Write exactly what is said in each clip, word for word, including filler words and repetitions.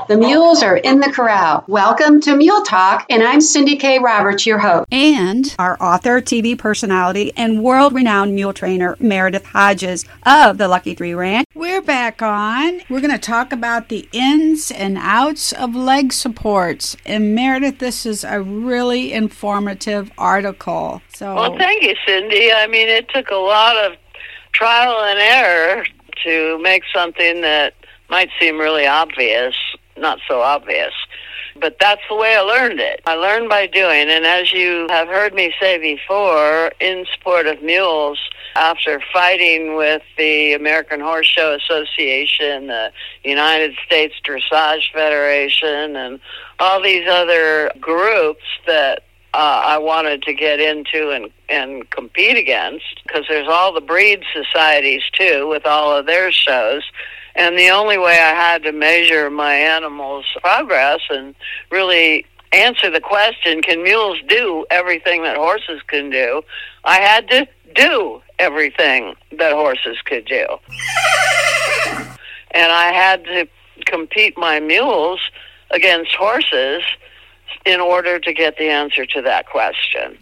The mules are in the corral. Welcome to Mule Talk, and I'm Cindy K. Roberts, your host. And our author, T V personality, and world-renowned mule trainer, Meredith Hodges of the Lucky Three Ranch. We're back on. We're going to talk about the ins and outs of leg supports. And Meredith, this is a really informative article. So, well, thank you, Cindy. I mean, it took a lot of trial and error to make something that might seem really obvious not so obvious. But that's the way I learned it. I learned by doing, and as you have heard me say before, in support of mules, after fighting with the American Horse Show Association, the United States Dressage Federation, and all these other groups that uh, I wanted to get into and, and compete against, because there's all the breed societies, too, with all of their shows. And the only way I had to measure my animal's progress and really answer the question, can mules do everything that horses can do? I had to do everything that horses could do. And I had to compete my mules against horses in order to get the answer to that question.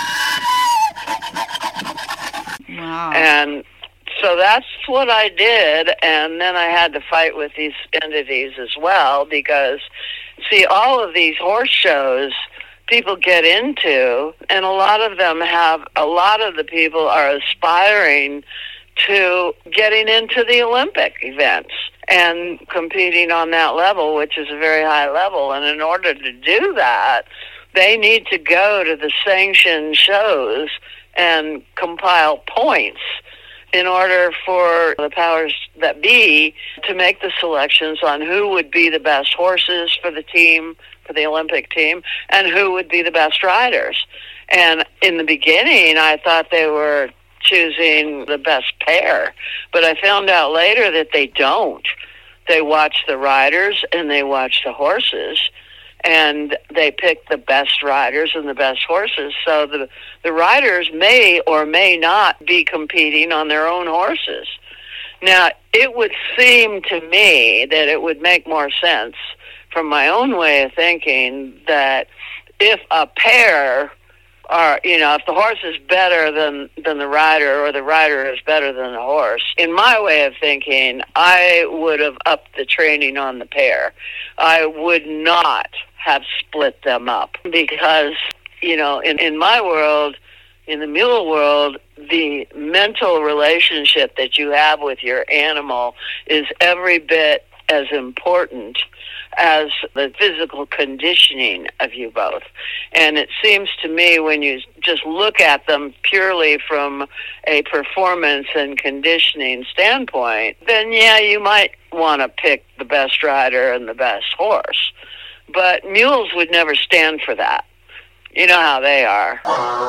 Wow. And so that's what I did, and then I had to fight with these entities as well because, see, all of these horse shows people get into, and a lot of them have, a lot of the people are aspiring to getting into the Olympic events and competing on that level, which is a very high level. And in order to do that, they need to go to the sanctioned shows and compile points in order for the powers that be to make the selections on who would be the best horses for the team, for the Olympic team, and who would be the best riders. And in the beginning, I thought they were choosing the best pair, but I found out later that they don't. They watch the riders and they watch the horses, and they pick the best riders and the best horses. So the the riders may or may not be competing on their own horses. Now, it would seem to me that it would make more sense from my own way of thinking that if a pair are, you know, if the horse is better than, than the rider or the rider is better than the horse, in my way of thinking, I would have upped the training on the pair. I would not have split them up because, you know, in, in my world, in the mule world, the mental relationship that you have with your animal is every bit as important as the physical conditioning of you both. And it seems to me when you just look at them purely from a performance and conditioning standpoint, then yeah, you might want to pick the best rider and the best horse. But mules would never stand for that. You know how they are.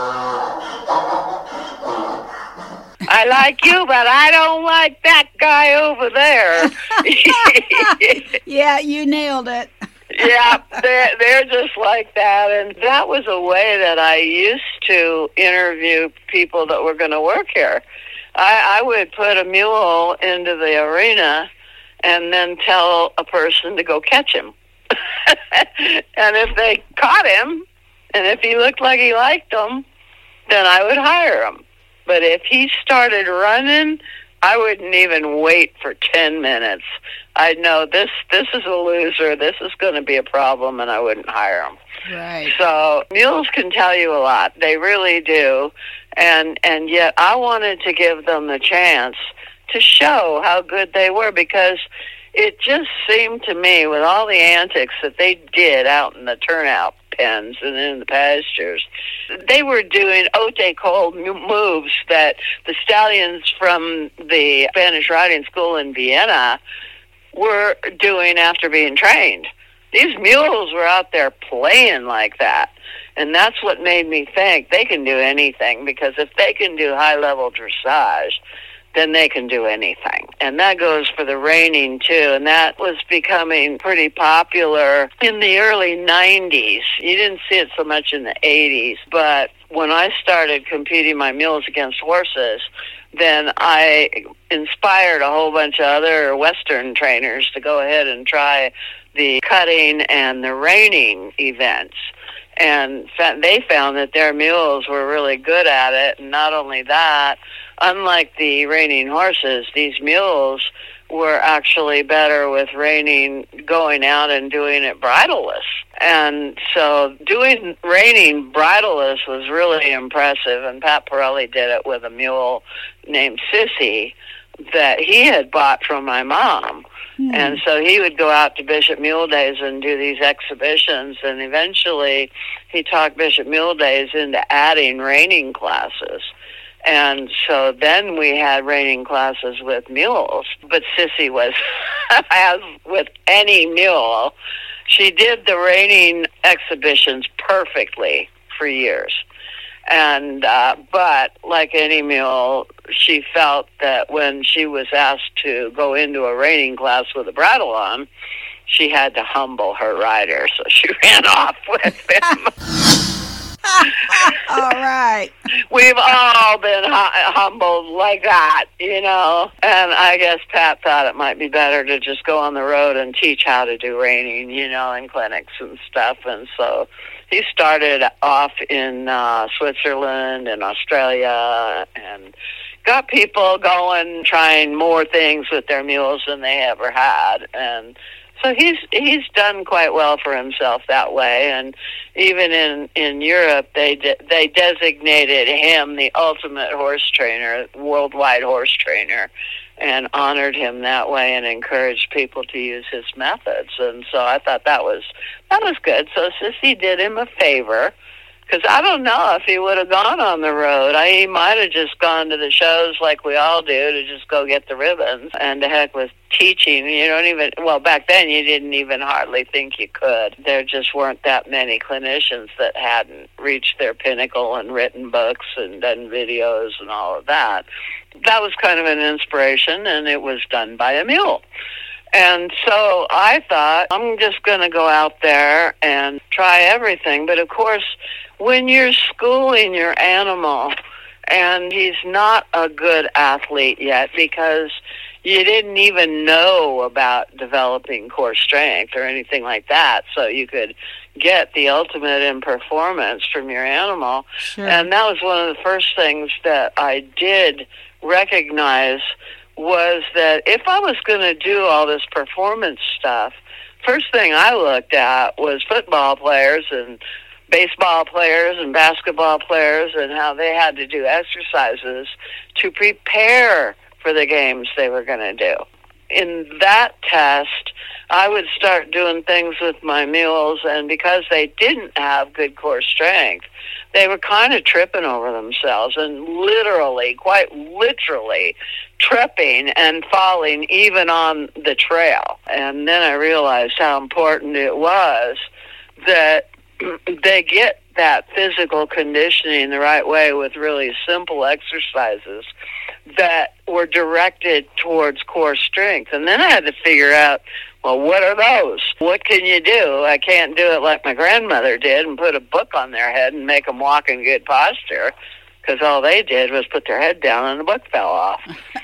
I like you, but I don't like that guy over there. Yeah, you nailed it. Yeah, they're, they're just like that. And that was a way that I used to interview people that were going to work here. I, I would put a mule into the arena and then tell a person to go catch him. And if they caught him, and if he looked like he liked them, then I would hire him. But if he started running, I wouldn't even wait for ten minutes. I'd know this this is a loser, this is going to be a problem, and I wouldn't hire him. Right. So mules can tell you a lot. They really do. And and yet I wanted to give them the chance to show how good they were, because it just seemed to me, with all the antics that they did out in the turnout pens and in the pastures, they were doing haute cole moves that the stallions from the Spanish riding school in Vienna were doing after being trained. These mules were out there playing like that. And that's what made me think they can do anything, because if they can do high-level dressage, then they can do anything. And that goes for the reining, too. And that was becoming pretty popular in the early nineties. You didn't see it so much in the eighties. But when I started competing my mules against horses, then I inspired a whole bunch of other Western trainers to go ahead and try the cutting and the reining events. And they found that their mules were really good at it. And not only that, unlike the reining horses, these mules were actually better with reining, going out and doing it bridleless. And so doing reining bridleless was really impressive. And Pat Pirelli did it with a mule named Sissy that he had bought from my mom. Hmm. And so he would go out to Bishop Mule Days and do these exhibitions, and eventually he talked Bishop Mule Days into adding reining classes. And so then we had reining classes with mules. But Sissy was, as with any mule, she did the reining exhibitions perfectly for years. And uh, but like any mule, she felt that when she was asked to go into a reining class with a bridle on, she had to humble her rider, so she ran off with him. All right. We've all been hu- humbled like that, you know. And I guess Pat thought it might be better to just go on the road and teach how to do reining, you know, in clinics and stuff. And so he started off in uh, Switzerland and Australia and got people going, trying more things with their mules than they ever had. And so he's he's done quite well for himself that way. And even in, in Europe, they de- they designated him the ultimate horse trainer, worldwide horse trainer, and honored him that way and encouraged people to use his methods. And so I thought that was that was good. So Sissy did him a favor, because I don't know if he would have gone on the road. I, he might have just gone to the shows like we all do to just go get the ribbons. And to heck with teaching, you don't even, well, back then you didn't even hardly think you could. There just weren't that many clinicians that hadn't reached their pinnacle and written books and done videos and all of that. That was kind of an inspiration, and it was done by a mule. And so I thought, I'm just going to go out there and try everything. But of course, when you're schooling your animal and he's not a good athlete yet because you didn't even know about developing core strength or anything like that, so you could get the ultimate in performance from your animal. Sure. And that was one of the first things that I did recognize, was that if I was going to do all this performance stuff, first thing I looked at was football players and baseball players and basketball players and how they had to do exercises to prepare for the games they were going to do. In that test, I would start doing things with my mules, and because they didn't have good core strength, they were kind of tripping over themselves and literally, quite literally, tripping and falling even on the trail. And then I realized how important it was that they get that physical conditioning the right way with really simple exercises that were directed towards core strength. And then I had to figure out, well, what are those? What can you do? I can't do it like my grandmother did and put a book on their head and make them walk in good posture, because all they did was put their head down and the book fell off.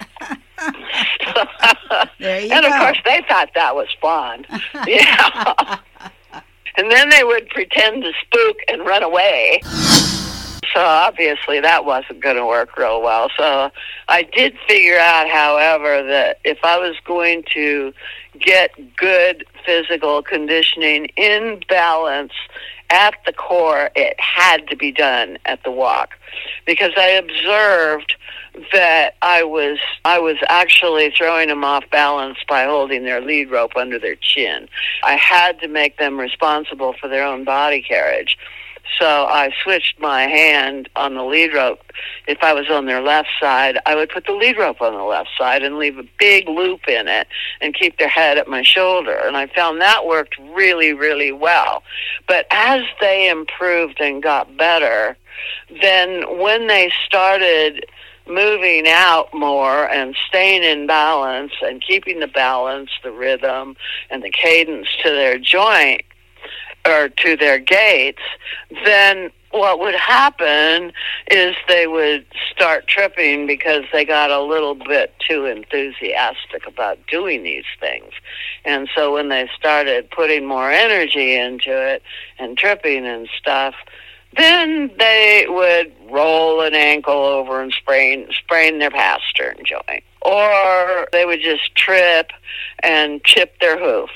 There you and go. of course they thought that was fun. Yeah. And then they would pretend to spook and run away. So obviously that wasn't going to work real well. So I did figure out, however, that if I was going to get good physical conditioning in balance at the core, it had to be done at the walk, because I observed that I was I was actually throwing them off balance by holding their lead rope under their chin. I had to make them responsible for their own body carriage. So I switched my hand on the lead rope. If I was on their left side, I would put the lead rope on the left side and leave a big loop in it and keep their head at my shoulder. And I found that worked really, really well. But as they improved and got better, then when they started moving out more and staying in balance and keeping the balance, the rhythm, and the cadence to their joint, or to their gaits, then what would happen is they would start tripping because they got a little bit too enthusiastic about doing these things. And so when they started putting more energy into it and tripping and stuff, then they would roll an ankle over and sprain, sprain their pastern joint. Or they would just trip and chip their hoof.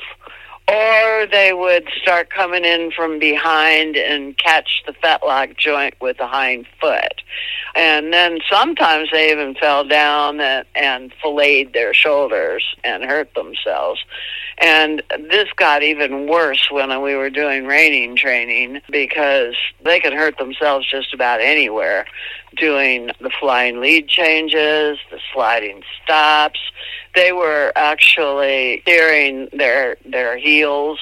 Or they would start coming in from behind and catch the fetlock joint with the hind foot. And then sometimes they even fell down and, and filleted their shoulders and hurt themselves. And this got even worse when we were doing reining training, because they could hurt themselves just about anywhere, doing the flying lead changes, the sliding stops. They were actually steering their their heels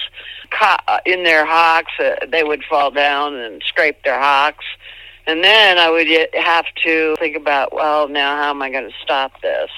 in their hocks. Uh, they would fall down and scrape their hocks. And then I would have to think about, well, now how am I going to stop this?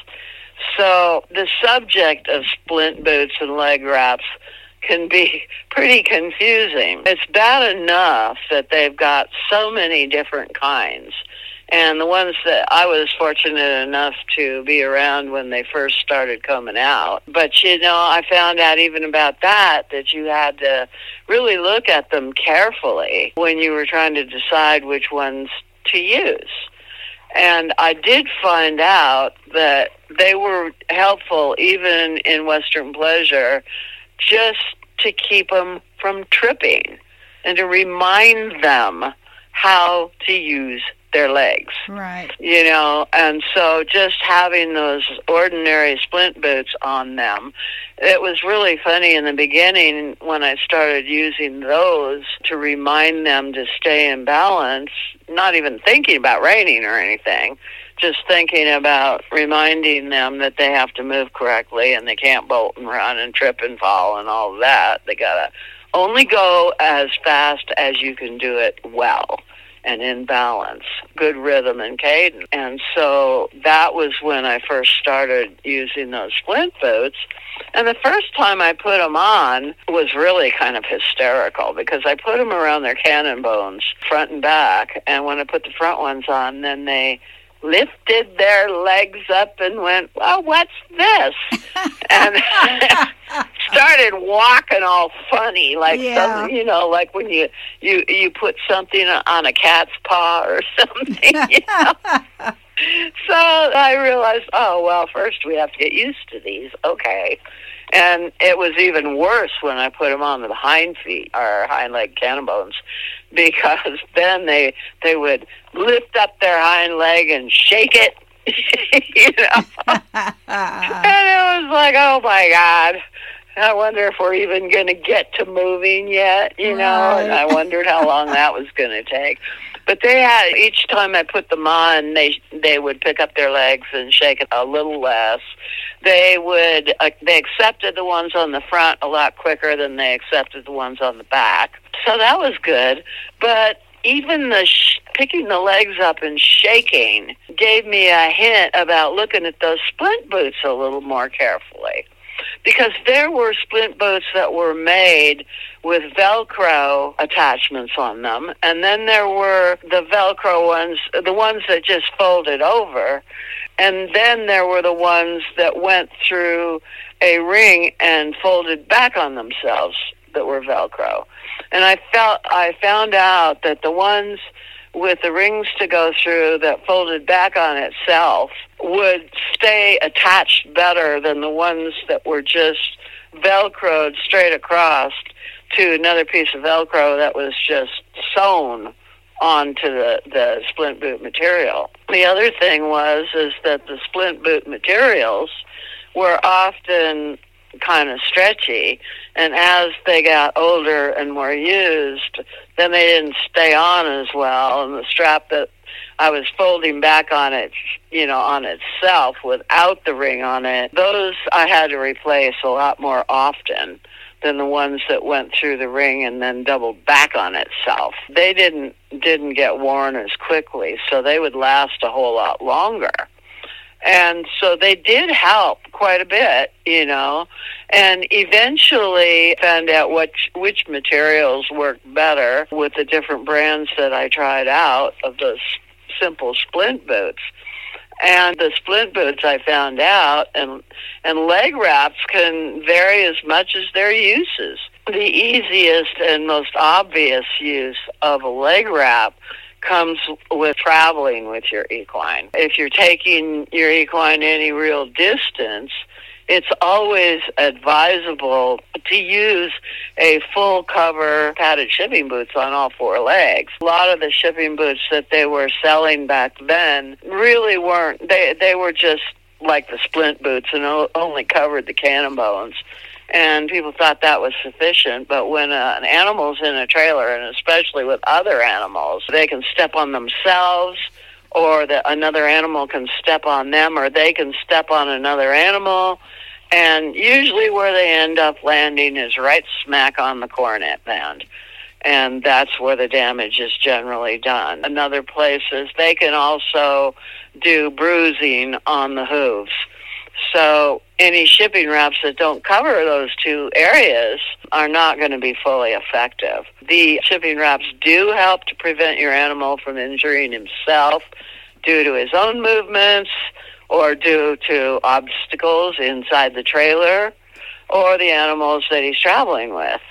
So the subject of splint boots and leg wraps can be pretty confusing. It's bad enough that they've got so many different kinds. And the ones that I was fortunate enough to be around when they first started coming out. But, you know, I found out even about that, that you had to really look at them carefully when you were trying to decide which ones to use. And I did find out that they were helpful even in Western Pleasure just to keep them from tripping and to remind them how to use their legs. Right. You know, and so just having those ordinary splint boots on them, it was really funny in the beginning when I started using those to remind them to stay in balance, not even thinking about reining or anything, just thinking about reminding them that they have to move correctly and they can't bolt and run and trip and fall and all of that. They gotta only go as fast as you can do it well and in balance, good rhythm and cadence. And so that was when I first started using those splint boots. And the first time I put them on was really kind of hysterical, because I put them around their cannon bones, front and back. And when I put the front ones on, then they lifted their legs up and went, well, what's this? And started walking all funny, like, yeah. some, you know, like when you, you, you put something on a cat's paw or something, you know. So I realized, oh, well, first we have to get used to these. Okay. And it was even worse when I put them on the hind feet, or hind leg cannon bones, because then they they would lift up their hind leg and shake it, you know. And it was like, oh my God, I wonder if we're even going to get to moving yet, you know. Right. And I wondered how long that was going to take. But they had, each time I put them on, they they would pick up their legs and shake it a little less. They would, uh, they accepted the ones on the front a lot quicker than they accepted the ones on the back. So that was good. But even the sh- picking the legs up and shaking gave me a hint about looking at those splint boots a little more carefully. Because there were splint boots that were made with Velcro attachments on them, and then there were the Velcro ones, the ones that just folded over, and then there were the ones that went through a ring and folded back on themselves that were Velcro. And I felt I found out that the ones with the rings to go through that folded back on itself would stay attached better than the ones that were just Velcroed straight across to another piece of Velcro that was just sewn onto the, the splint boot material. The other thing was is that the splint boot materials were often kind of stretchy, and as they got older and more used, then they didn't stay on as well, and the strap that I was folding back on it, you know, on itself without the ring on it, those I had to replace a lot more often than the ones that went through the ring and then doubled back on itself. They didn't didn't get worn as quickly, so they would last a whole lot longer. And so they did help quite a bit, you know, and eventually found out which, which materials worked better with the different brands that I tried out of those simple splint boots. And the splint boots, I found out, and and leg wraps can vary as much as their uses. The easiest and most obvious use of a leg wrap comes with traveling with your equine. If you're taking your equine any real distance, it's always advisable to use a full cover padded shipping boots on all four legs. A lot of the shipping boots that they were selling back then really weren't, they, they were just like the splint boots and o- only covered the cannon bones. And people thought that was sufficient, but when uh, an animal's in a trailer, and especially with other animals, they can step on themselves, or that another animal can step on them, or they can step on another animal. And usually where they end up landing is right smack on the cornet band. And that's where the damage is generally done. Another place is they can also do bruising on the hooves. So any shipping wraps that don't cover those two areas are not going to be fully effective. The shipping wraps do help to prevent your animal from injuring himself due to his own movements, or due to obstacles inside the trailer, or the animals that he's traveling with.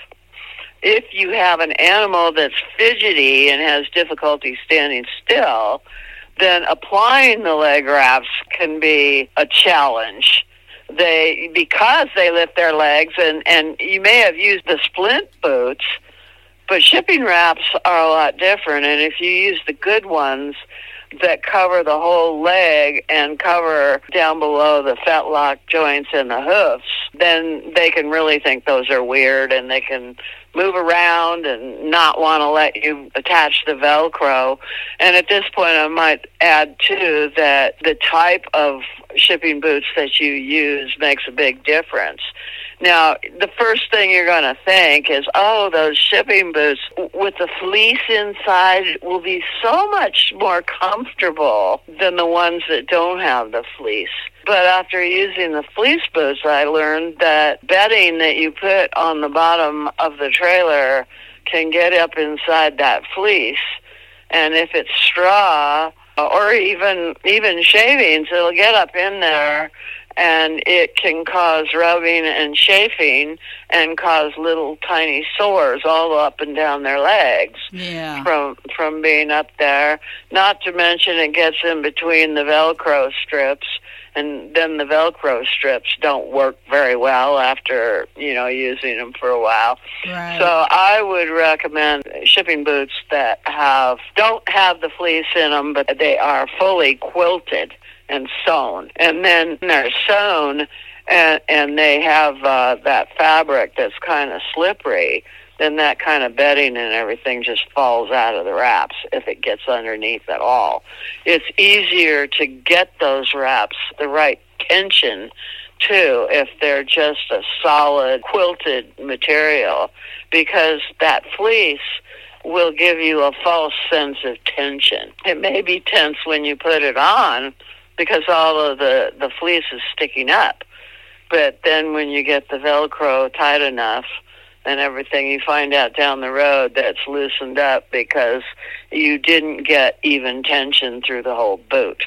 If you have an animal that's fidgety and has difficulty standing still, then applying the leg wraps can be a challenge. They, because they lift their legs, and, and you may have used the splint boots, but shipping wraps are a lot different, and if you use the good ones that cover the whole leg and cover down below the fetlock joints and the hoofs, then they can really think those are weird, and they can move around and not want to let you attach the Velcro. And at this point, I might add, too, that the type of shipping boots that you use makes a big difference. Now, the first thing you're going to think is, oh, those shipping boots with the fleece inside will be so much more comfortable than the ones that don't have the fleece. But after using the fleece boots, I learned that bedding that you put on the bottom of the trailer can get up inside that fleece. And if it's straw or even even shavings, it'll get up in there, and it can cause rubbing and chafing and cause little tiny sores all up and down their legs Yeah. from from being up there. Not to mention it gets in between the Velcro strips, and then the Velcro strips don't work very well after, you know, using them for a while. Right. So I would recommend shipping boots that have don't have the fleece in them, but they are fully quilted and sewn. And then they're sewn, and, and they have uh, that fabric that's kind of slippery, then that kind of bedding and everything just falls out of the wraps if it gets underneath at all. It's easier to get those wraps the right tension, too, if they're just a solid quilted material, because that fleece will give you a false sense of tension. It may be tense when you put it on, because all of the, the fleece is sticking up. But then when you get the Velcro tight enough and everything, you find out down the road that's loosened up because you didn't get even tension through the whole boot.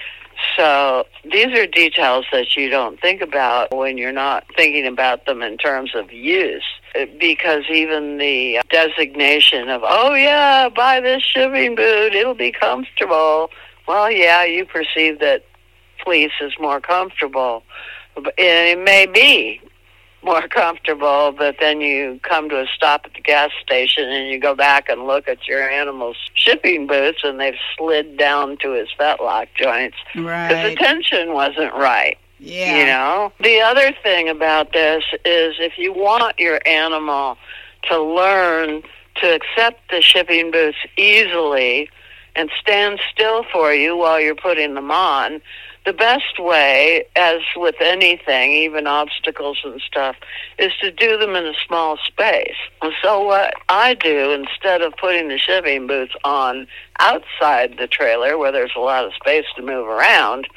So these are details that you don't think about when you're not thinking about them in terms of use. Because even the designation of, oh yeah, buy this shipping boot, it'll be comfortable. Well, yeah, you perceive that fleece is more comfortable. It may be more comfortable, but then you come to a stop at the gas station and you go back and look at your animal's shipping boots and they've slid down to his fetlock joints. Right. Because the tension wasn't right. Yeah. You know? The other thing about this is if you want your animal to learn to accept the shipping boots easily and stand still for you while you're putting them on, the best way, as with anything, even obstacles and stuff, is to do them in a small space. And so what I do, instead of putting the shipping boots on outside the trailer where there's a lot of space to move around,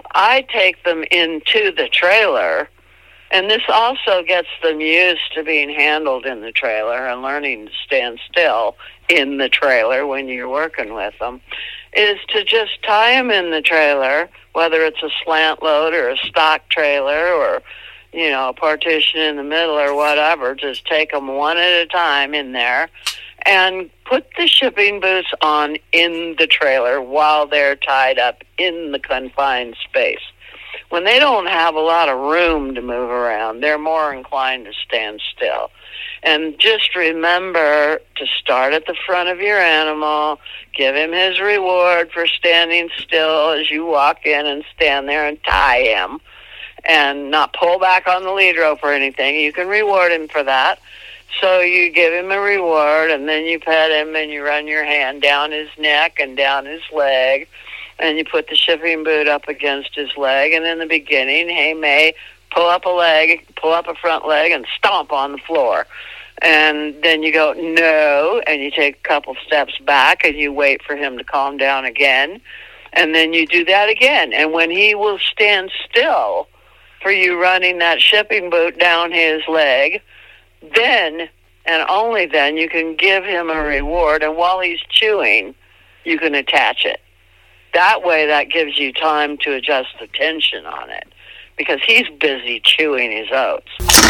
I take them into the trailer, and this also gets them used to being handled in the trailer and learning to stand still in the trailer when you're working with them, is to just tie them in the trailer, whether it's a slant load or a stock trailer or, you know, a partition in the middle or whatever. Just take them one at a time in there and put the shipping boots on in the trailer while they're tied up in the confined space. When they don't have a lot of room to move around, they're more inclined to stand still. And just remember to start at the front of your animal, give him his reward for standing still as you walk in and stand there and tie him, and not pull back on the lead rope or anything. You can reward him for that. So you give him a reward, and then you pet him, and you run your hand down his neck and down his leg, and you put the shipping boot up against his leg. And in the beginning, he may pull up a leg, pull up a front leg, and stomp on the floor. And then you go, no, and you take a couple steps back, and you wait for him to calm down again. And then you do that again. And when he will stand still for you running that shipping boot down his leg, then and only then you can give him a reward. And while he's chewing, you can attach it. That way, that gives you time to adjust the tension on it, because he's busy chewing his oats.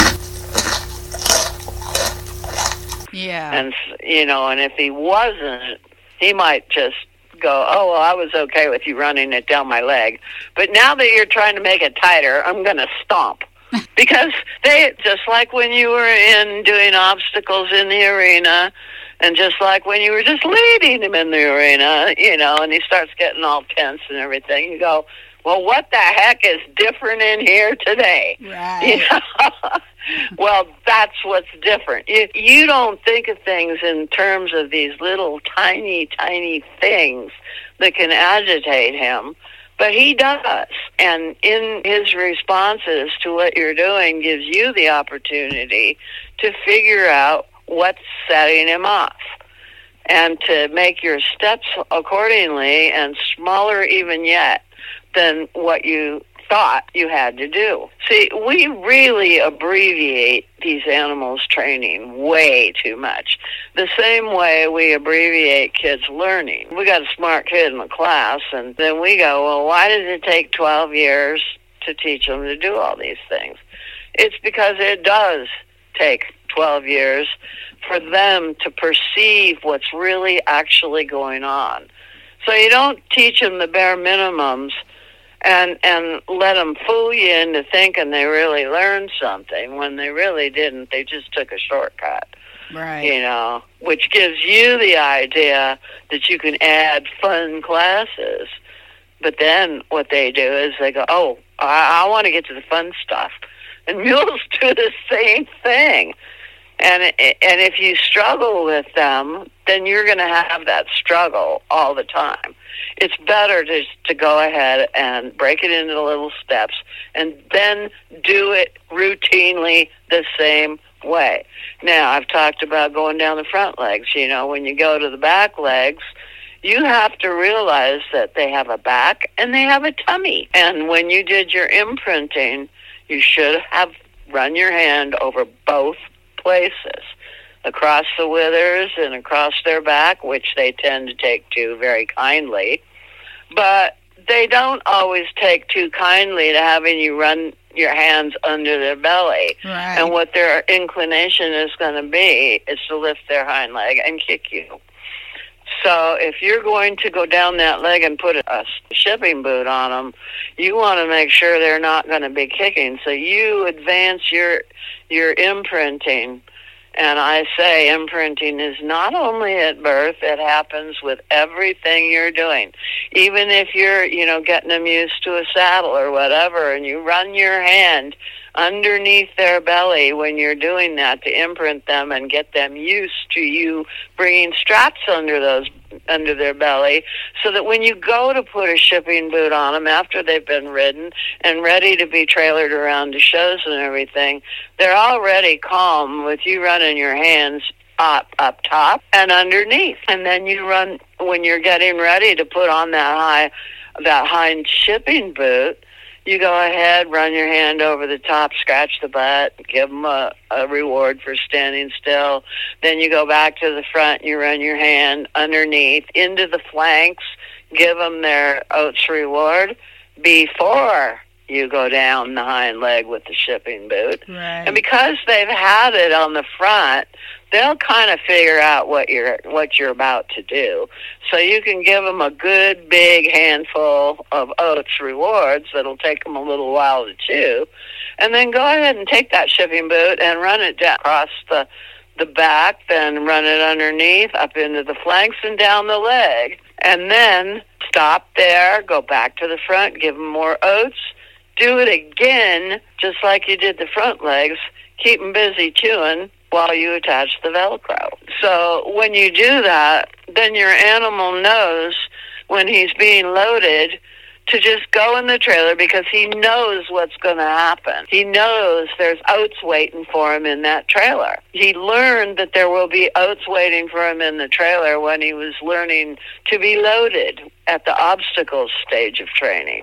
Yeah. And, you know, and if he wasn't, he might just go, oh, well, I was okay with you running it down my leg. But now that you're trying to make it tighter, I'm going to stomp. Because they, just like when you were in doing obstacles in the arena, and just like when you were just leading him in the arena, you know, and he starts getting all tense and everything, you go, well, what the heck is different in here today? Right. You know? Well, that's what's different. You, you don't think of things in terms of these little tiny, tiny things that can agitate him, but he does. And in his responses to what you're doing gives you the opportunity to figure out what's setting him off and to make your steps accordingly, and smaller even yet than what you thought you had to do. See, we really abbreviate these animals' training way too much. The same way we abbreviate kids' learning. We got a smart kid in the class, and then we go, well, why does it take twelve years to teach them to do all these things? It's because it does take twelve years for them to perceive what's really actually going on. So you don't teach them the bare minimums and and let them fool you into thinking they really learned something when they really didn't. They just took a shortcut. Right. You know, which gives you the idea that you can add fun classes. But then what they do is they go, oh, I, I want to get to the fun stuff. And mules do the same thing. And and if you struggle with them, then you're going to have that struggle all the time. It's better to to go ahead and break it into little steps and then do it routinely the same way. Now, I've talked about going down the front legs. You know, when you go to the back legs, you have to realize that they have a back and they have a tummy. And when you did your imprinting, you should have run your hand over both places, across the withers and across their back, which they tend to take to very kindly. But they don't always take too kindly to having you run your hands under their belly. Right. And what their inclination is going to be is to lift their hind leg and kick you. So if you're going to go down that leg and put a shipping boot on them, you want to make sure they're not going to be kicking. So you advance your your imprinting. And I say imprinting is not only at birth, it happens with everything you're doing. Even if you're, you know, getting them used to a saddle or whatever, and you run your hand underneath their belly when you're doing that to imprint them and get them used to you bringing straps under those under their belly, so that when you go to put a shipping boot on them after they've been ridden and ready to be trailered around to shows and everything, they're already calm with you running your hands up up top and underneath. And then you run, when you're getting ready to put on that high that hind shipping boot, you go ahead, run your hand over the top, scratch the butt, give them a, a reward for standing still. Then you go back to the front, you run your hand underneath into the flanks, give them their oats reward before you go down the hind leg with the shipping boot. Right. And because they've had it on the front, they'll kind of figure out what you're what you're about to do. So you can give them a good big handful of oats rewards that'll take them a little while to chew, and then go ahead and take that shipping boot and run it down across the the back, then run it underneath, up into the flanks and down the leg, and then stop there, go back to the front, give them more oats, do it again, just like you did the front legs, keep them busy chewing while you attach the Velcro. So when you do that, then your animal knows when he's being loaded to just go in the trailer because he knows what's going to happen. He knows there's oats waiting for him in that trailer. He learned that there will be oats waiting for him in the trailer when he was learning to be loaded at the obstacles stage of training.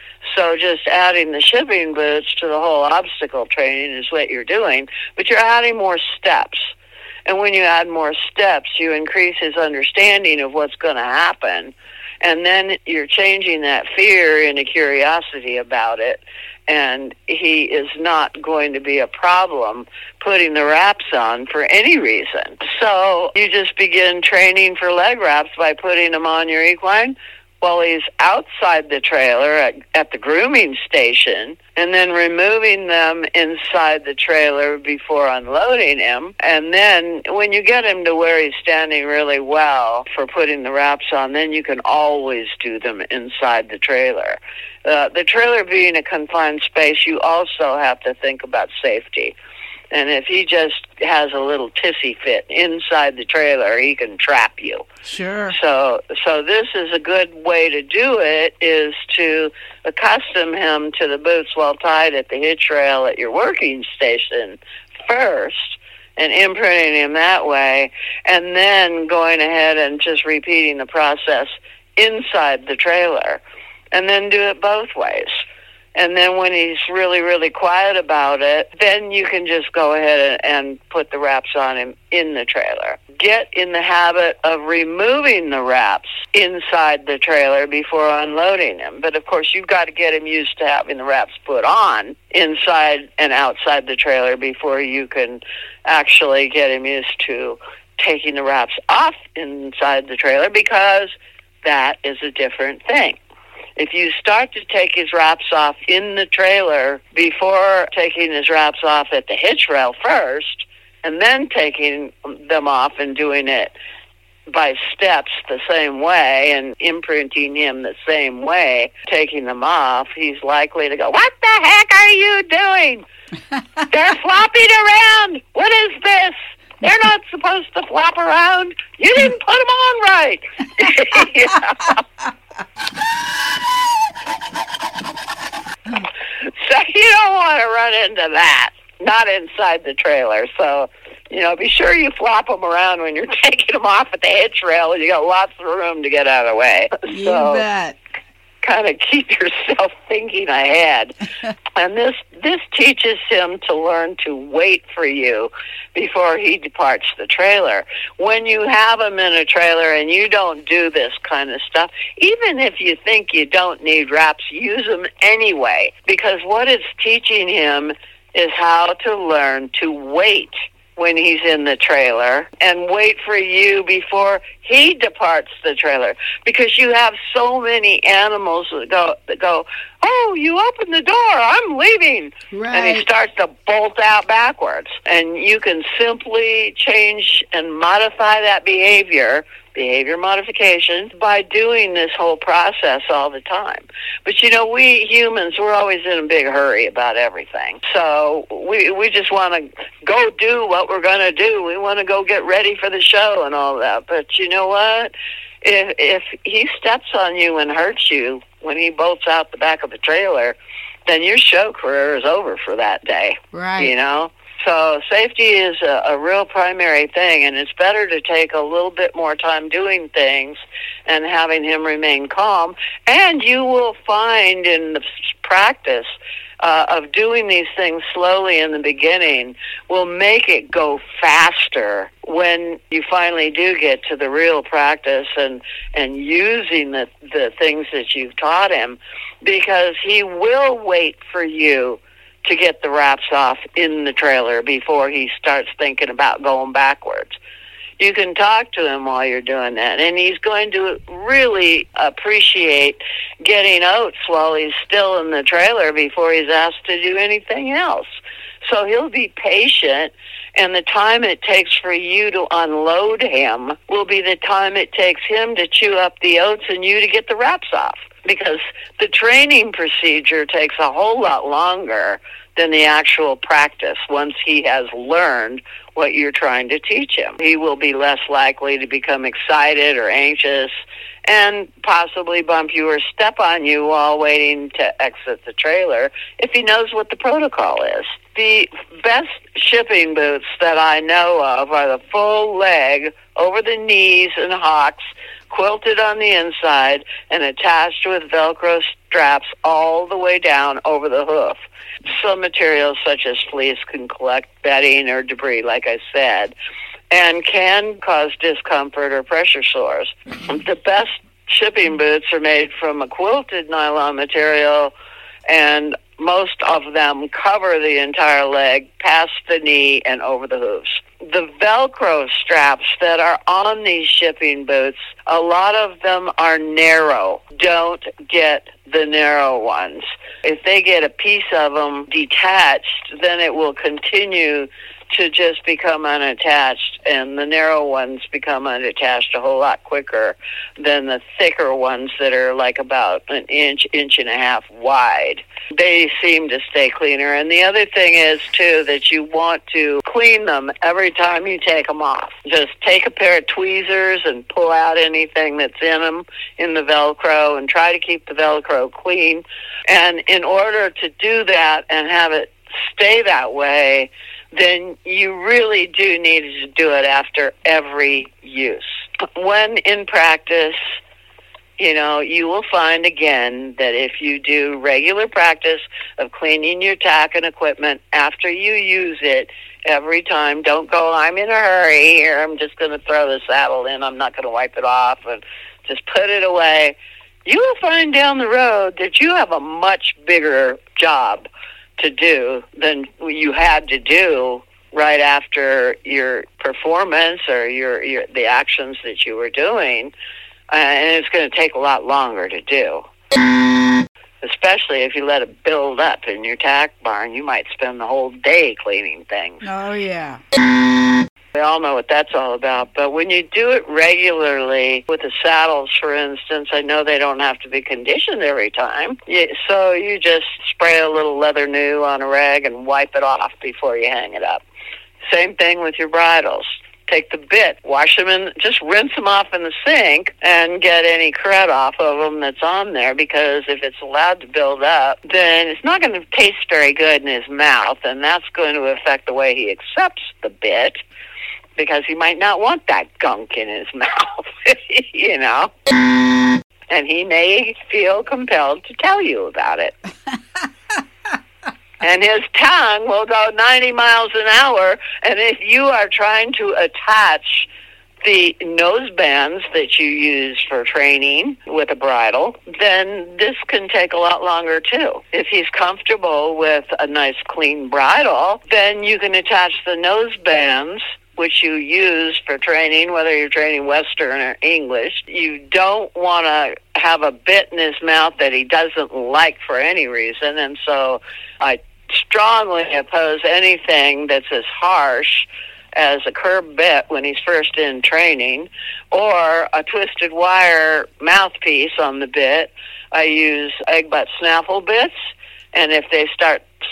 So just adding the shipping boots to the whole obstacle training is what you're doing, but you're adding more steps. And when you add more steps, you increase his understanding of what's going to happen. And then you're changing that fear into curiosity about it. And he is not going to be a problem putting the wraps on for any reason. So you just begin training for leg wraps by putting them on your equine while he's outside the trailer at, at the grooming station, and then removing them inside the trailer before unloading him. And then when you get him to where he's standing really well for putting the wraps on, then you can always do them inside the trailer. Uh, the trailer being a confined space, you also have to think about safety. And if he just has a little tissy fit inside the trailer, he can trap you. Sure. So so this is a good way to do it, is to accustom him to the boots while tied at the hitch rail at your working station first, and imprinting him that way, and then going ahead and just repeating the process inside the trailer, and then do it both ways. And then when he's really, really quiet about it, then you can just go ahead and put the wraps on him in the trailer. Get in the habit of removing the wraps inside the trailer before unloading him. But, of course, you've got to get him used to having the wraps put on inside and outside the trailer before you can actually get him used to taking the wraps off inside the trailer, because that is a different thing. If you start to take his wraps off in the trailer before taking his wraps off at the hitch rail first, and then taking them off and doing it by steps the same way and imprinting him the same way, taking them off, he's likely to go, "What the heck are you doing? They're flopping around. What is this? They're not supposed to flop around. You didn't put them on right." Yeah. So you don't want to run into that, not inside the trailer. So, you know, be sure you flop them around when you're taking them off at the hitch rail, and you got lots of room to get out of the way. You so, bet. Kind of keep yourself thinking ahead. And this this teaches him to learn to wait for you before he departs the trailer. When you have him in a trailer and you don't do this kind of stuff, even if you think you don't need wraps, use them anyway, because what it's teaching him is how to learn to wait when he's in the trailer, and wait for you before he departs the trailer. Because you have so many animals that go, that go, "Oh, you opened the door, I'm leaving." Right. And he starts to bolt out backwards. And you can simply change and modify that behavior, behavior modification, by doing this whole process all the time. But, you know, we humans, we're always in a big hurry about everything. So we we just want to go do what we're going to do. We want to go get ready for the show and all that. But you know what? If, if he steps on you and hurts you when he bolts out the back of the trailer, then your show career is over for that day. Right. You know? So safety is a, a real primary thing, and it's better to take a little bit more time doing things and having him remain calm. And you will find in the practice uh, of doing these things slowly in the beginning will make it go faster when you finally do get to the real practice and, and using the, the things that you've taught him, because he will wait for you to get the wraps off in the trailer before he starts thinking about going backwards. You can talk to him while you're doing that, and he's going to really appreciate getting oats while he's still in the trailer before he's asked to do anything else. So he'll be patient, and the time it takes for you to unload him will be the time it takes him to chew up the oats and you to get the wraps off. Because the training procedure takes a whole lot longer than the actual practice once he has learned what you're trying to teach him. He will be less likely to become excited or anxious and possibly bump you or step on you while waiting to exit the trailer if he knows what the protocol is. The best shipping boots that I know of are the full leg, over the knees and hocks, quilted on the inside and attached with Velcro straps all the way down over the hoof. Some materials such as fleece can collect bedding or debris, like I said, and can cause discomfort or pressure sores. The best shipping boots are made from a quilted nylon material, and most of them cover the entire leg past the knee and over the hooves. The Velcro straps that are on these shipping boots, a lot of them are narrow. Don't get the narrow ones. If they get a piece of them detached, then it will continue to just become unattached, and the narrow ones become unattached a whole lot quicker than the thicker ones that are like about an inch, inch and a half wide. They seem to stay cleaner. And the other thing is, too, that you want to clean them every time you take them off. Just take a pair of tweezers and pull out anything that's in them in the Velcro and try to keep the Velcro clean. And in order to do that and have it stay that way, then you really do need to do it after every use. When in practice, you know, you will find again that if you do regular practice of cleaning your tack and equipment after you use it every time, don't go, I'm in a hurry here, I'm just going to throw the saddle in, I'm not going to wipe it off, and just put it away. You will find down the road that you have a much bigger job to do than you had to do right after your performance or your, your the actions that you were doing, uh, and it's going to take a lot longer to do. Especially if you let it build up in your tack barn, you might spend the whole day cleaning things. Oh, yeah. We all know what that's all about. But when you do it regularly with the saddles, for instance, I know they don't have to be conditioned every time. So you just spray a little leather new on a rag and wipe it off before you hang it up. Same thing with your bridles. Take the bit, wash them in, just rinse them off in the sink and get any crud off of them that's on there, because if it's allowed to build up, then it's not going to taste very good in his mouth, and that's going to affect the way he accepts the bit, because he might not want that gunk in his mouth, you know. And he may feel compelled to tell you about it. And his tongue will go ninety miles an hour, and if you are trying to attach the nose bands that you use for training with a bridle, then this can take a lot longer too. If he's comfortable with a nice clean bridle, then you can attach the nose bands which you use for training, whether you're training Western or English. You don't want to have a bit in his mouth that he doesn't like for any reason, and so I strongly oppose anything that's as harsh as a curb bit when he's first in training, or a twisted wire mouthpiece on the bit. I use egg butt snaffle bits, and if they start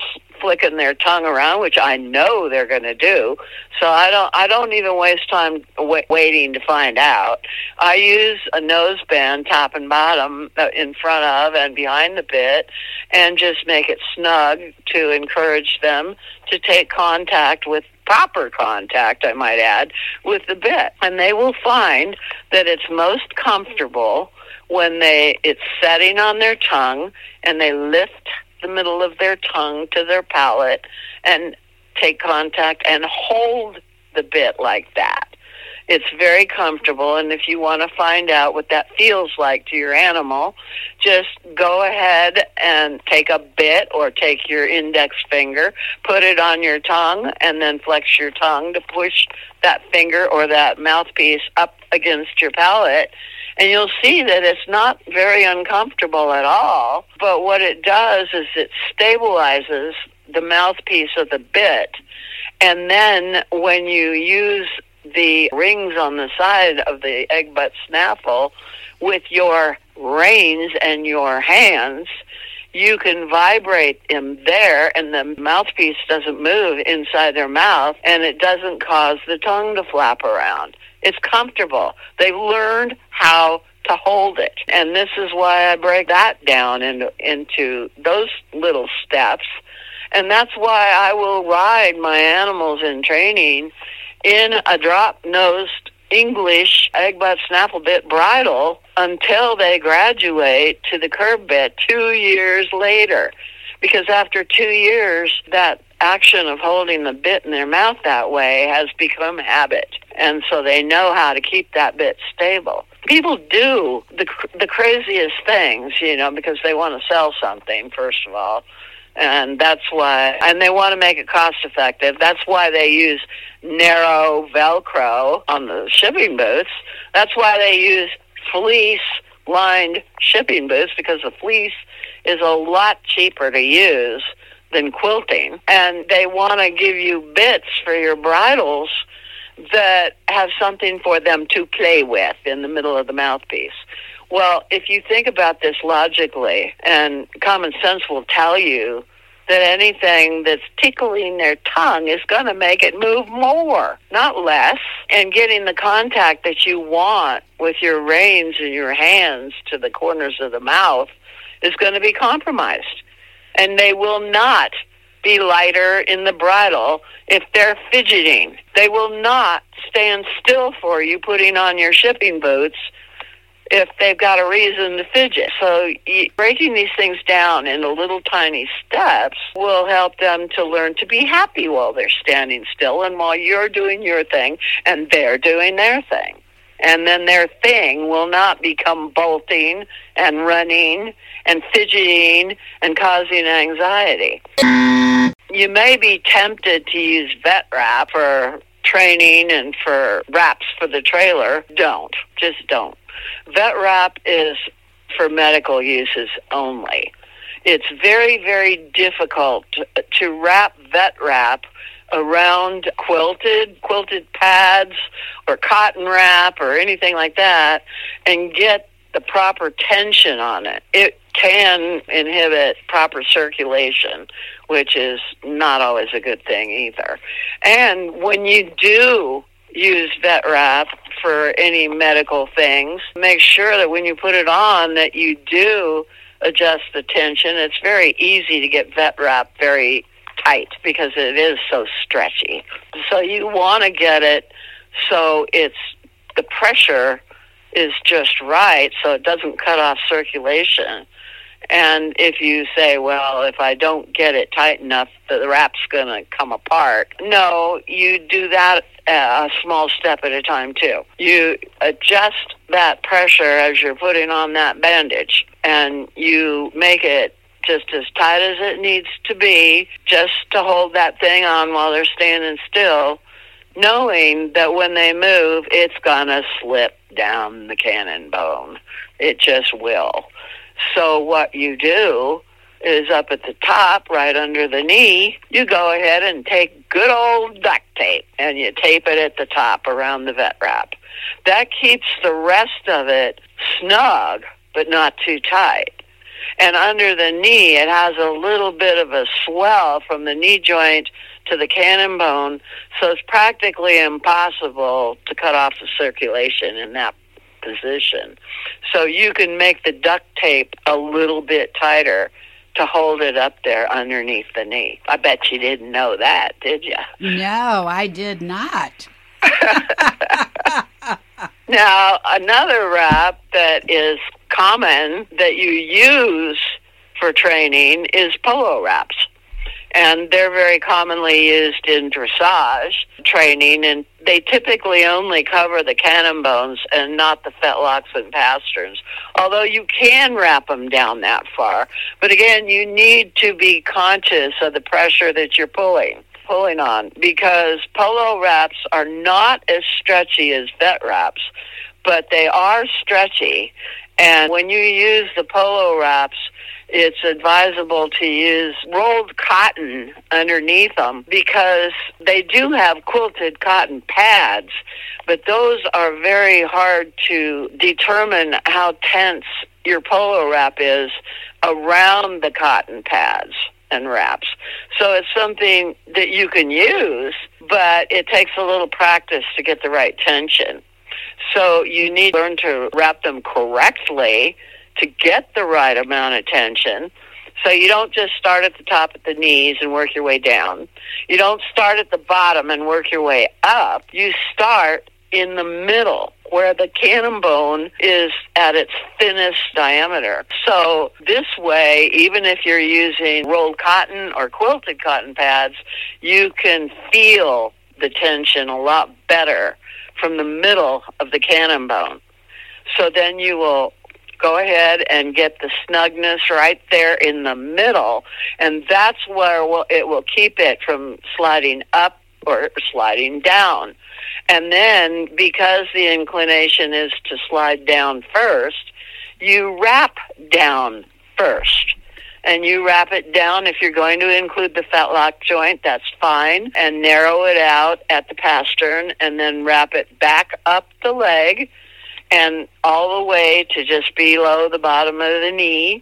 flicking their tongue around, which I know they're going to do. So I don't I don't even waste time w- waiting to find out. I use a noseband, top and bottom, uh, in front of and behind the bit, and just make it snug to encourage them to take contact with proper contact, I might add, with the bit. And they will find that it's most comfortable when they it's setting on their tongue and they lift the middle of their tongue to their palate and take contact and hold the bit like that. It's very comfortable, and if you want to find out what that feels like to your animal, just go ahead and take a bit or take your index finger, put it on your tongue, and then flex your tongue to push that finger or that mouthpiece up against your palate. And you'll see that it's not very uncomfortable at all, but what it does is it stabilizes the mouthpiece of the bit, and then when you use the rings on the side of the egg butt snaffle with your reins and your hands, you can vibrate them there, and the mouthpiece doesn't move inside their mouth, and it doesn't cause the tongue to flap around. It's comfortable. They've learned how to hold it. And this is why I break that down into, into those little steps. And that's why I will ride my animals in training in a drop-nosed English egg butt snaffle bit bridle until they graduate to the curb bit two years later. Because after two years, that action of holding the bit in their mouth that way has become habit. And so they know how to keep that bit stable. People do the the craziest things, you know, because they want to sell something, first of all. And that's why, and they want to make it cost effective. That's why they use narrow Velcro on the shipping boots. That's why they use fleece-lined shipping boots, because the fleece is a lot cheaper to use than quilting. And they want to give you bits for your bridles that have something for them to play with in the middle of the mouthpiece. Well, if you think about this logically, and common sense will tell you that anything that's tickling their tongue is going to make it move more, not less. And getting the contact that you want with your reins and your hands to the corners of the mouth is going to be compromised. And they will not be lighter in the bridle if they're fidgeting. They will not stand still for you putting on your shipping boots if they've got a reason to fidget. So breaking these things down into little tiny steps will help them to learn to be happy while they're standing still and while you're doing your thing and they're doing their thing. And then their thing will not become bolting and running and fidgeting and causing anxiety. You may be tempted to use vet wrap for training and for wraps for the trailer. Don't. Just don't. Vet wrap is for medical uses only. It's very, very difficult to, to wrap vet wrap around quilted, quilted pads or cotton wrap or anything like that and get the proper tension on it. It can inhibit proper circulation, which is not always a good thing either. And when you do use vet wrap for any medical things, make sure that when you put it on that you do adjust the tension. It's very easy to get vet wrap very tight because it is so stretchy. So you want to get it so it's the pressure is just right so it doesn't cut off circulation. And if you say, well, if I don't get it tight enough, the wrap's going to come apart. No, you do that a small step at a time, too. You adjust that pressure as you're putting on that bandage, and you make it just as tight as it needs to be, just to hold that thing on while they're standing still, knowing that when they move, it's going to slip down the cannon bone. It just will. So what you do is up at the top, right under the knee, you go ahead and take good old duct tape, and you tape it at the top around the vet wrap. That keeps the rest of it snug, but not too tight. And under the knee, it has a little bit of a swell from the knee joint to the cannon bone, so it's practically impossible to cut off the circulation in that position. So you can make the duct tape a little bit tighter to hold it up there underneath the knee. I bet you didn't know that, did you? No, I did not. Now, another wrap that is common that you use for training is polo wraps. And they're very commonly used in dressage training, and they typically only cover the cannon bones and not the fetlocks and pasterns, although you can wrap them down that far. But again, you need to be conscious of the pressure that you're pulling, pulling on, because polo wraps are not as stretchy as vet wraps, but they are stretchy. And when you use the polo wraps, it's advisable to use rolled cotton underneath them because they do have quilted cotton pads, but those are very hard to determine how tense your polo wrap is around the cotton pads and wraps. So it's something that you can use, but it takes a little practice to get the right tension. So you need to learn to wrap them correctly to get the right amount of tension. So you don't just start at the top at the knees and work your way down. You don't start at the bottom and work your way up. You start in the middle where the cannon bone is at its thinnest diameter. So this way, even if you're using rolled cotton or quilted cotton pads, you can feel the tension a lot better from the middle of the cannon bone. So then you will go ahead and get the snugness right there in the middle, and that's where it will keep it from sliding up or sliding down. And then, because the inclination is to slide down first, you wrap down first. And you wrap it down. If you're going to include the fetlock joint, that's fine, and narrow it out at the pastern, and then wrap it back up the leg and all the way to just below the bottom of the knee.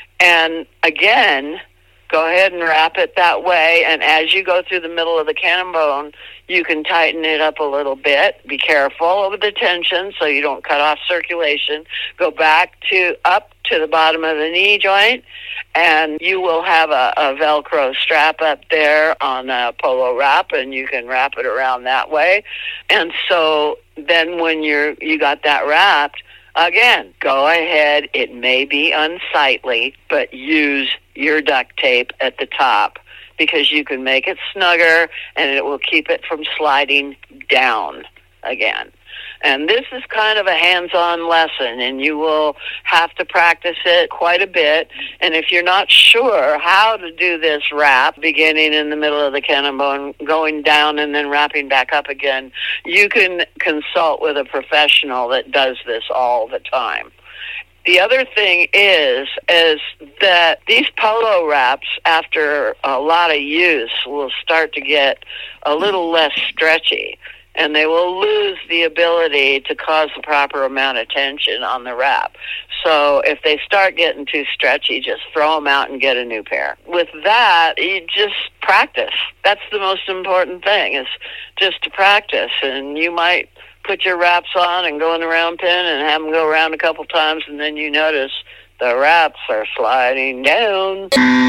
And again, go ahead and wrap it that way. And as you go through the middle of the cannon bone, you can tighten it up a little bit. Be careful of the tension so you don't cut off circulation. Go back to up to the bottom of the knee joint, and you will have a, a Velcro strap up there on a polo wrap, and you can wrap it around that way. And so then when you're you got that wrapped, again, go ahead. It may be unsightly, but use your duct tape at the top because you can make it snugger and it will keep it from sliding down again. And this is kind of a hands-on lesson, and you will have to practice it quite a bit. And if you're not sure how to do this wrap, beginning in the middle of the cannon bone, going down and then wrapping back up again, you can consult with a professional that does this all the time. The other thing is, is that these polo wraps, after a lot of use, will start to get a little less stretchy, and they will lose the ability to cause the proper amount of tension on the wrap. So if they start getting too stretchy, just throw them out and get a new pair. With that, you just practice. That's the most important thing, is just to practice. And you might put your wraps on and go in the round pin and have them go around a couple times, and then you notice the wraps are sliding down.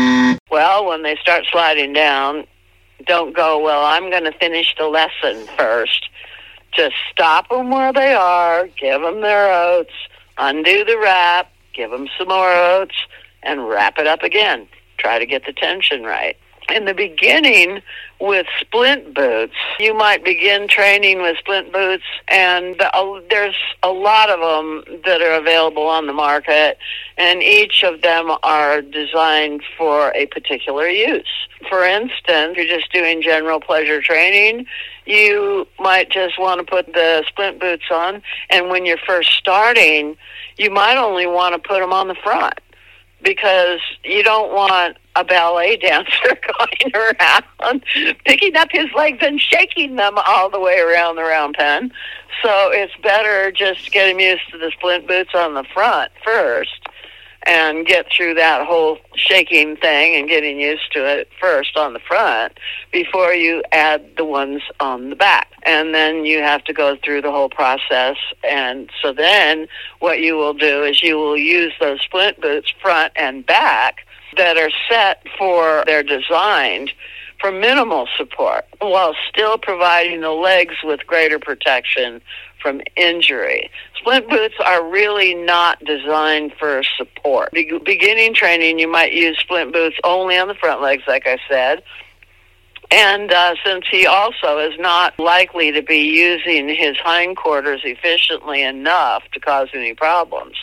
Well, when they start sliding down, don't go, well, I'm going to finish the lesson first. Just stop them where they are, give them their oats, undo the wrap, give them some more oats, and wrap it up again. Try to get the tension right. In the beginning, with splint boots, you might begin training with splint boots, and uh, there's a lot of them that are available on the market, and each of them are designed for a particular use. For instance, if you're just doing general pleasure training, you might just want to put the splint boots on, and when you're first starting, you might only want to put them on the front, because you don't want a ballet dancer going around, picking up his legs and shaking them all the way around the round pen. So it's better just to get him used to the splint boots on the front first, and get through that whole shaking thing and getting used to it first on the front before you add the ones on the back. And then you have to go through the whole process. And so then what you will do is you will use those splint boots front and back that are set for, they're designed for minimal support while still providing the legs with greater protection from injury. Splint boots are really not designed for support. Be- beginning training, you might use splint boots only on the front legs, like I said. And uh, since he also is not likely to be using his hindquarters efficiently enough to cause any problems.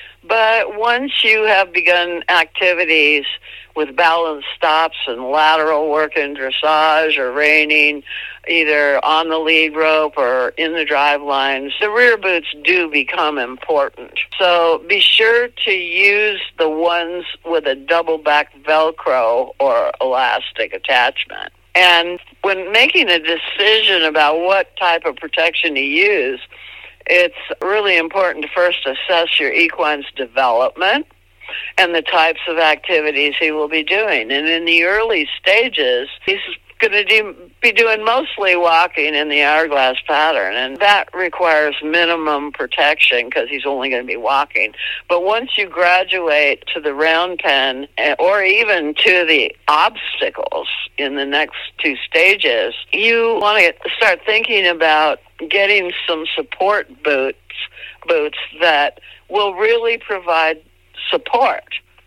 But once you have begun activities with balance stops and lateral work in dressage or reining, either on the lead rope or in the drive lines, the rear boots do become important. So be sure to use the ones with a double back Velcro or elastic attachment. And when making a decision about what type of protection to use, it's really important to first assess your equine's development and the types of activities he will be doing. And in the early stages, he's going to do, be doing mostly walking in the hourglass pattern, and that requires minimum protection because he's only going to be walking. But once you graduate to the round pen or even to the obstacles in the next two stages, you want to start thinking about getting some support boots, boots that will really provide support.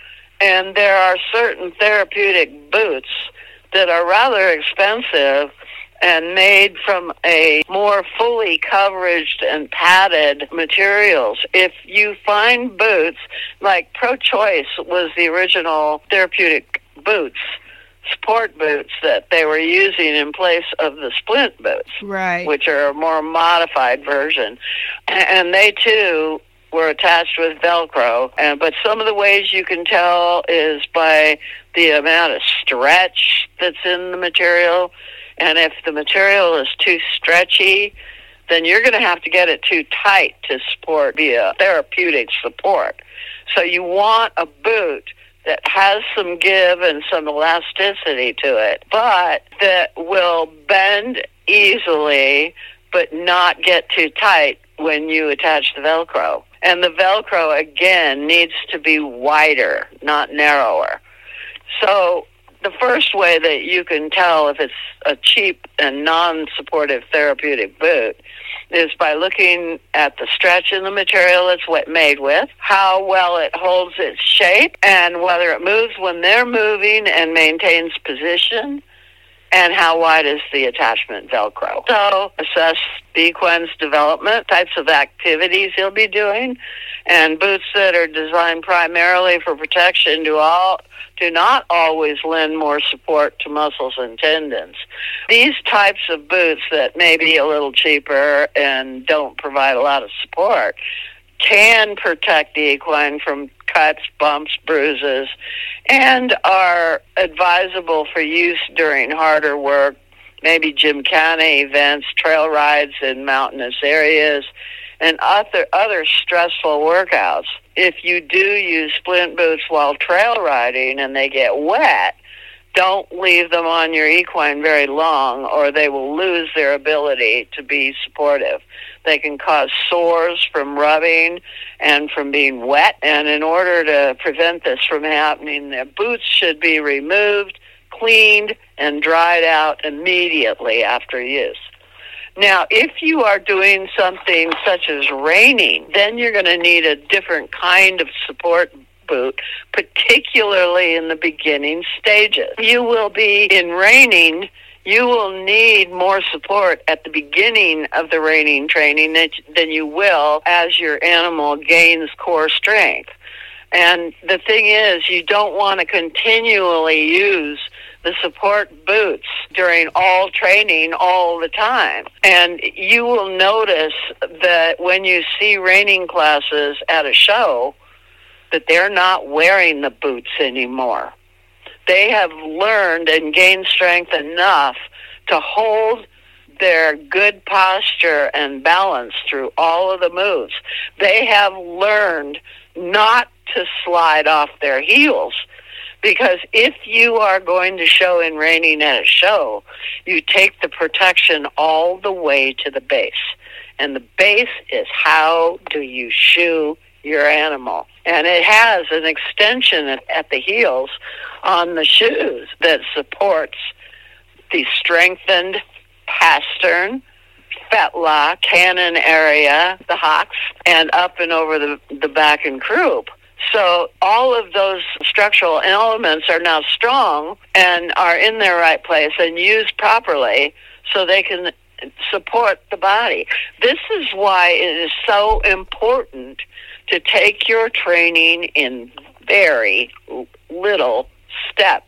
And there are certain therapeutic boots that are rather expensive and made from a more fully coveraged and padded materials. If you find boots, like Pro-Choice was the original therapeutic boots, support boots that they were using in place of the splint boots, right, which are a more modified version. And they, too, were attached with Velcro. And, but some of the ways you can tell is by the amount of stretch that's in the material. And if the material is too stretchy, then you're going to have to get it too tight to support, be a therapeutic support. So you want a boot that has some give and some elasticity to it, but that will bend easily but not get too tight when you attach the Velcro. And the Velcro, again, needs to be wider, not narrower. So the first way that you can tell if it's a cheap and non-supportive therapeutic boot is by looking at the stretch in the material it's made with, how well it holds its shape, and whether it moves when they're moving and maintains position, and how wide is the attachment Velcro. So assess the equine's development, types of activities he'll be doing, and boots that are designed primarily for protection do all do not always lend more support to muscles and tendons. These types of boots that may be a little cheaper and don't provide a lot of support can protect the equine from cuts, bumps, bruises, and are advisable for use during harder work, maybe gymkhana events, trail rides in mountainous areas, and other other stressful workouts. If you do use splint boots while trail riding and they get wet, don't leave them on your equine very long or they will lose their ability to be supportive. They can cause sores from rubbing and from being wet, and in order to prevent this from happening, the boots should be removed, cleaned, and dried out immediately after use. Now, if you are doing something such as reining, then you're going to need a different kind of support boot, particularly in the beginning stages. You will be in reining, you will need more support at the beginning of the reining training than you will as your animal gains core strength. And the thing is, you don't want to continually use the support boots during all training all the time. And you will notice that when you see reining classes at a show, that they're not wearing the boots anymore. They have learned and gained strength enough to hold their good posture and balance through all of the moves. They have learned not to slide off their heels. Because if you are going to show in reining at a show, you take the protection all the way to the base. And the base is how do you shoe your animal. And it has an extension at, at the heels on the shoes that supports the strengthened pastern, fetlock, cannon area, the hocks, and up and over the, the back and croup. So all of those structural elements are now strong and are in their right place and used properly so they can support the body. This is why it is so important to take your training in very little steps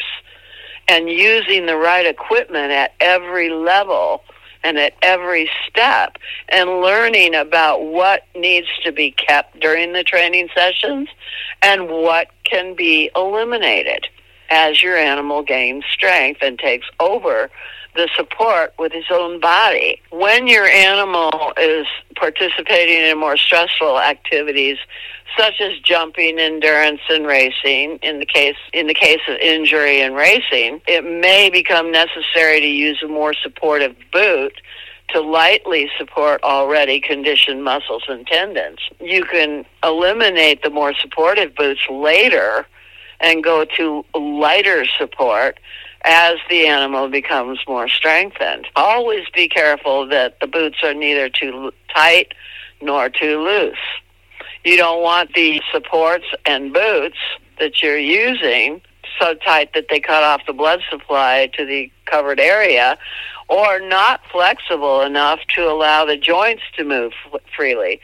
and using the right equipment at every level and at every step, and learning about what needs to be kept during the training sessions and what can be eliminated as your animal gains strength and takes over the support with his own body. When your animal is participating in more stressful activities, such as jumping, endurance, and racing, in the case in the case of injury and racing, it may become necessary to use a more supportive boot to lightly support already conditioned muscles and tendons. You can eliminate the more supportive boots later and go to lighter support as the animal becomes more strengthened. Always be careful that the boots are neither too tight nor too loose. You don't want the supports and boots that you're using so tight that they cut off the blood supply to the covered area, or not flexible enough to allow the joints to move freely.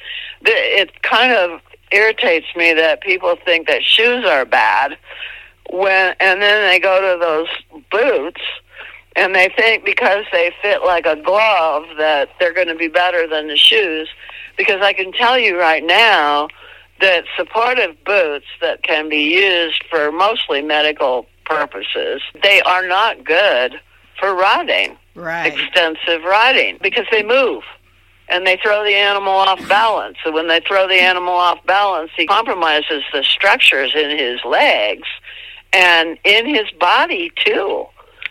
It kind of irritates me that people think that shoes are bad, when and then they go to those boots and they think because they fit like a glove that they're going to be better than the shoes. Because I can tell you right now that supportive boots that can be used for mostly medical purposes, they are not good for riding, right. extensive riding, because they move and they throw the animal off balance. So when they throw the animal off balance, he compromises the structures in his legs and in his body too,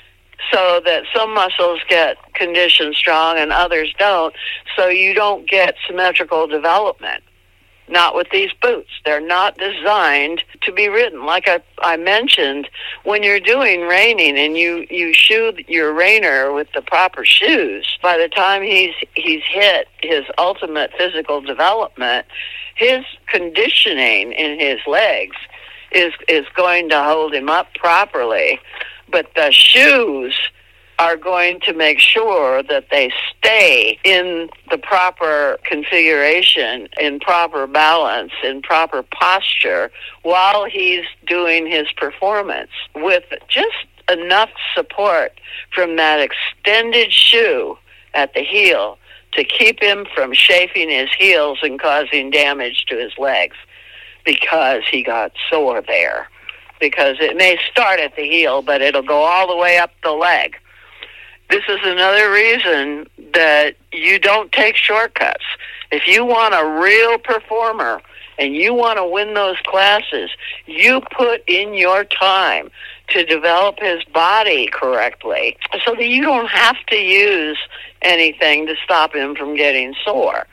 so that some muscles get conditioned strong and others don't, so you don't get symmetrical development. Not with these boots. They're not designed to be ridden. Like I, I mentioned, when you're doing reining and you, you shoe your reiner with the proper shoes, by the time he's he's hit his ultimate physical development, his conditioning in his legs is is going to hold him up properly. But the shoes are going to make sure that they stay in the proper configuration, in proper balance, in proper posture while he's doing his performance, with just enough support from that extended shoe at the heel to keep him from chafing his heels and causing damage to his legs because he got sore there. Because it may start at the heel, but it'll go all the way up the leg. This is another reason that you don't take shortcuts. If you want a real performer and you want to win those classes, you put in your time to develop his body correctly so that you don't have to use anything to stop him from getting sore.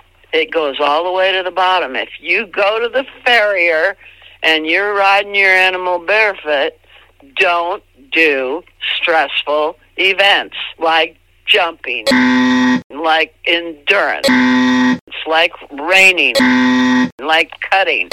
It goes all the way to the bottom. If you go to the farrier and you're riding your animal barefoot, don't do stressful events like jumping, like endurance, like reining, like cutting.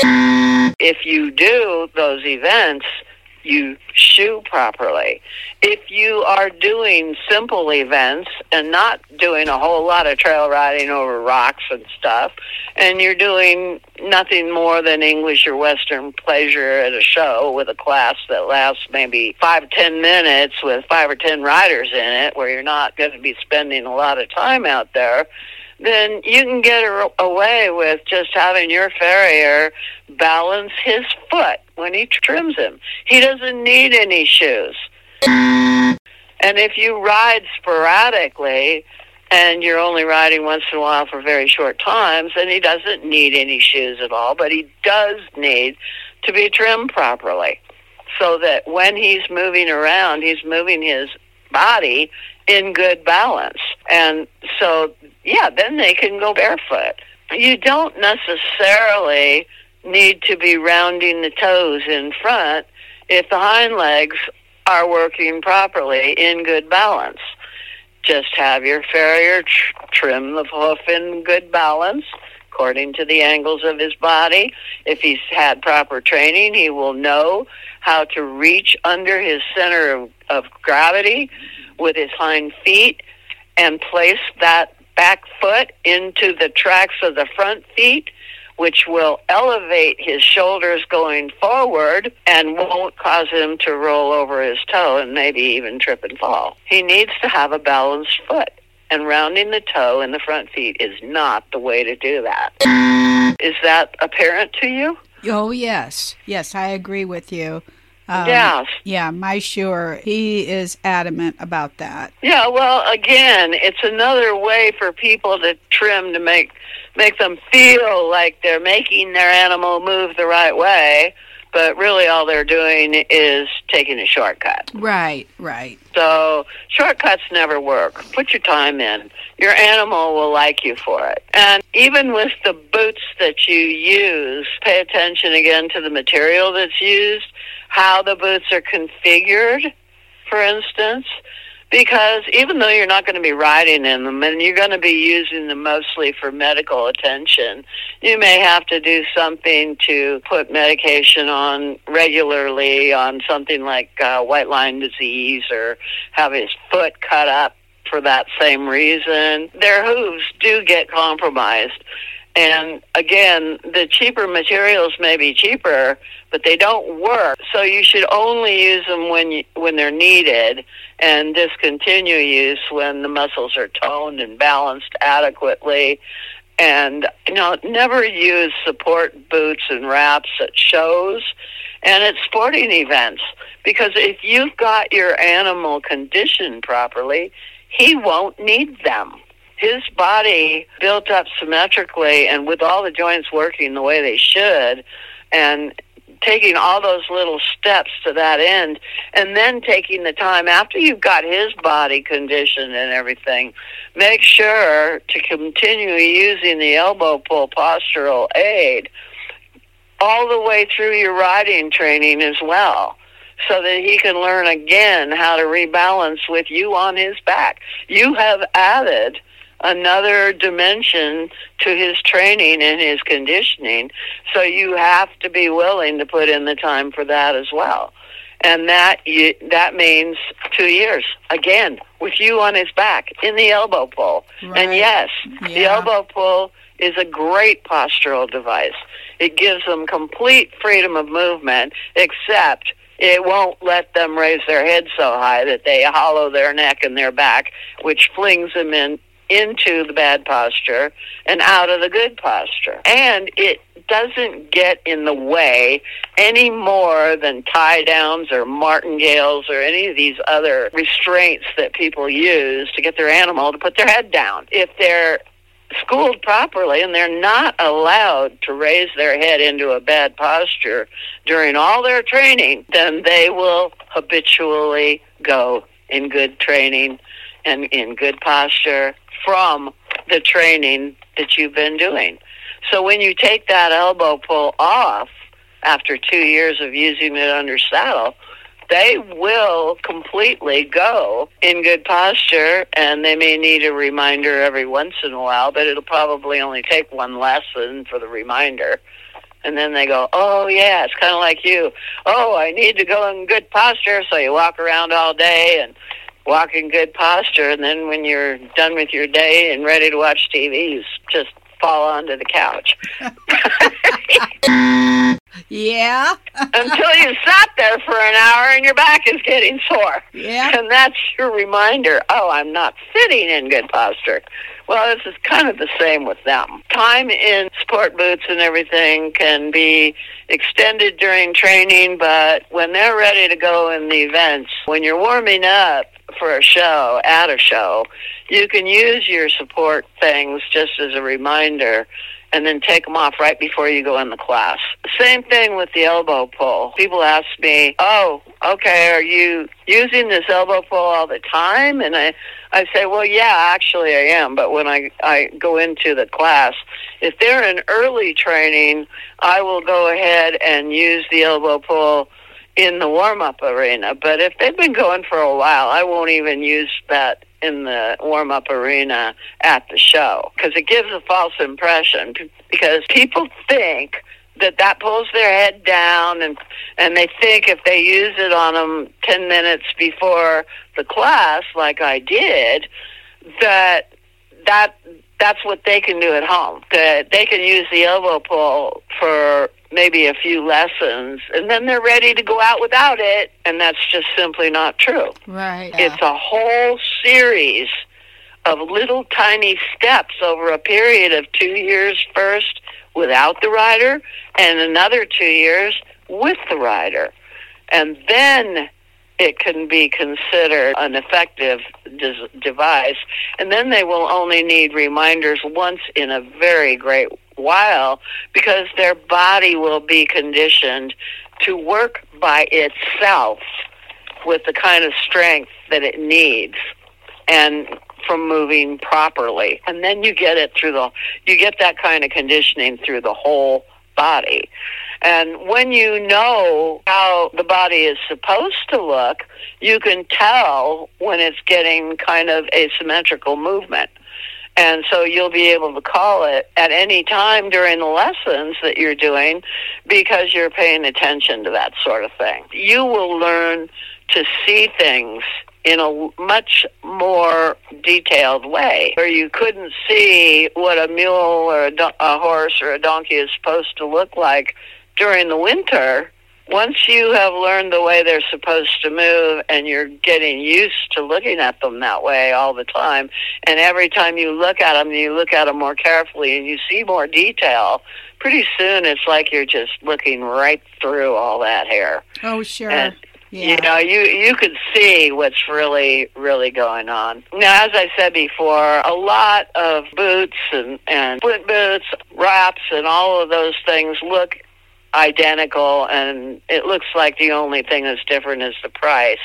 If you do those events, you shoe properly. If you are doing simple events and not doing a whole lot of trail riding over rocks and stuff, and you're doing nothing more than English or Western pleasure at a show with a class that lasts maybe five or ten minutes with five or ten riders in it, where you're not going to be spending a lot of time out there, then you can get away with just having your farrier balance his foot when he trims him. He doesn't need any shoes. And if you ride sporadically, and you're only riding once in a while for very short times, and he doesn't need any shoes at all, but he does need to be trimmed properly so that when he's moving around, he's moving his body in good balance. And so, yeah, then they can go barefoot. You don't necessarily need to be rounding the toes in front if the hind legs are working properly in good balance. Just have your farrier tr- trim the hoof in good balance according to the angles of his body. If he's had proper training, he will know how to reach under his center of, of gravity with his hind feet and place that back foot into the tracks of the front feet, which will elevate his shoulders going forward and won't cause him to roll over his toe and maybe even trip and fall. He needs to have a balanced foot, and rounding the toe in the front feet is not the way to do that. Is that apparent to you? Oh, yes. Yes, I agree with you. Um, yes. Yeah, my shoer, he is adamant about that. Yeah, well, again, it's another way for people to trim to make make them feel like they're making their animal move the right way, but really all they're doing is taking a shortcut. Right, right. So shortcuts never work. Put your time in. Your animal will like you for it. And even with the boots that you use, pay attention again to the material that's used, how the boots are configured, for instance, because even though you're not going to be riding in them and you're going to be using them mostly for medical attention, you may have to do something to put medication on regularly on something like uh, white line disease or have his foot cut up for that same reason. Their hooves do get compromised. And again, the cheaper materials may be cheaper, but they don't work. So you should only use them when you, when they're needed and discontinue use when the muscles are toned and balanced adequately. And, you know, never use support boots and wraps at shows and at sporting events. Because if you've got your animal conditioned properly, he won't need them. His body built up symmetrically and with all the joints working the way they should and taking all those little steps to that end and then taking the time after you've got his body conditioned and everything, make sure to continue using the elbow pull postural aid all the way through your riding training as well, so that he can learn again how to rebalance with you on his back. You have added another dimension to his training and his conditioning, so you have to be willing to put in the time for that as well. And that you, that means two years, again, with you on his back in the elbow pull. Right. And yes, Yeah. the elbow pull is a great postural device. It gives them complete freedom of movement, except it won't let them raise their head so high that they hollow their neck and their back, which flings them in into the bad posture and out of the good posture. And it doesn't get in the way any more than tie downs or martingales or any of these other restraints that people use to get their animal to put their head down. If they're schooled properly and they're not allowed to raise their head into a bad posture during all their training, then they will habitually go in good training and in good posture from the training that you've been doing. So when you take that elbow pull off after two years of using it under saddle, they will completely go in good posture, and they may need a reminder every once in a while, but it'll probably only take one lesson for the reminder. And then they go, oh, yeah, it's kind of like you. Oh, I need to go in good posture, so you walk around all day and walk in good posture, and then when you're done with your day and ready to watch T V, you just fall onto the couch. Yeah. Until you sat there for an hour and your back is getting sore. Yeah. And that's your reminder, oh, I'm not sitting in good posture. Well, this is kind of the same with them. Time in sport boots and everything can be extended during training, but when they're ready to go in the events, when you're warming up, for a show, at a show, you can use your support things just as a reminder and then take them off right before you go in the class. Same thing with the elbow pull. People ask me, oh, okay, are you using this elbow pull all the time? And I, I say, well, yeah, actually I am. But when I, I go into the class, if they're in early training, I will go ahead and use the elbow pull in the warm-up arena. But if they've been going for a while, I won't even use that in the warm-up arena at the show, because it gives a false impression, because people think that that pulls their head down, and and they think if they use it on them ten minutes before the class, like I did, that that that's what they can do at home, that they can use the elbow pull for maybe a few lessons, and then they're ready to go out without it, and that's just simply not true. Right. Yeah. It's a whole series of little tiny steps over a period of two years first without the rider, and another two years with the rider. And then it can be considered an effective des- device, and then they will only need reminders once in a very great while, because their body will be conditioned to work by itself with the kind of strength that it needs and from moving properly. And then you get it through the, you get that kind of conditioning through the whole body. And when you know how the body is supposed to look, you can tell when it's getting kind of asymmetrical movement. And so you'll be able to call it at any time during the lessons that you're doing, because you're paying attention to that sort of thing. You will learn to see things in a much more detailed way, where you couldn't see what a mule or a, do- a horse or a donkey is supposed to look like during the winter. Once you have learned the way they're supposed to move, and you're getting used to looking at them that way all the time, and every time you look at them, you look at them more carefully and you see more detail, pretty soon it's like you're just looking right through all that hair. Oh, sure. And, yeah. You know, you, you can see what's really, really going on. Now, as I said before, a lot of boots and, and split boots, wraps, and all of those things look identical, and it looks like the only thing that's different is the price.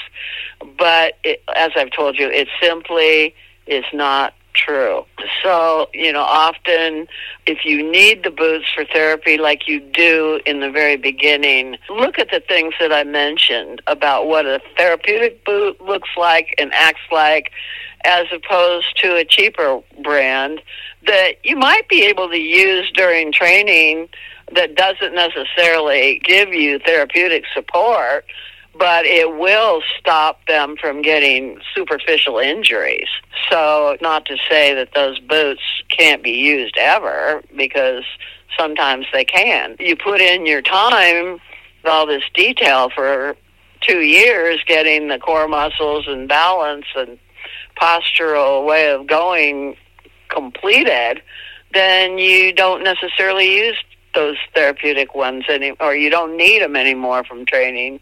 But it, as I've told you, it simply is not true. So, you know, often if you need the boots for therapy like you do in the very beginning, look at the things that I mentioned about what a therapeutic boot looks like and acts like, as opposed to a cheaper brand that you might be able to use during training that doesn't necessarily give you therapeutic support, but it will stop them from getting superficial injuries. So not to say that those boots can't be used ever, because sometimes they can. You put in your time, all this detail for two years, getting the core muscles and balance and postural way of going completed, then you don't necessarily use those therapeutic ones any, or you don't need them anymore from training.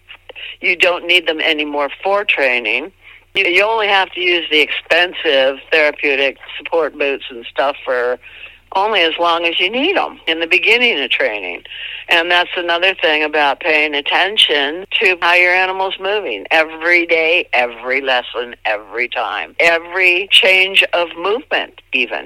You don't need them anymore for training. You, you only have to use the expensive therapeutic support boots and stuff for only as long as you need them in the beginning of training. And that's another thing about paying attention to how your animal's moving every day, every lesson, every time, every change of movement even.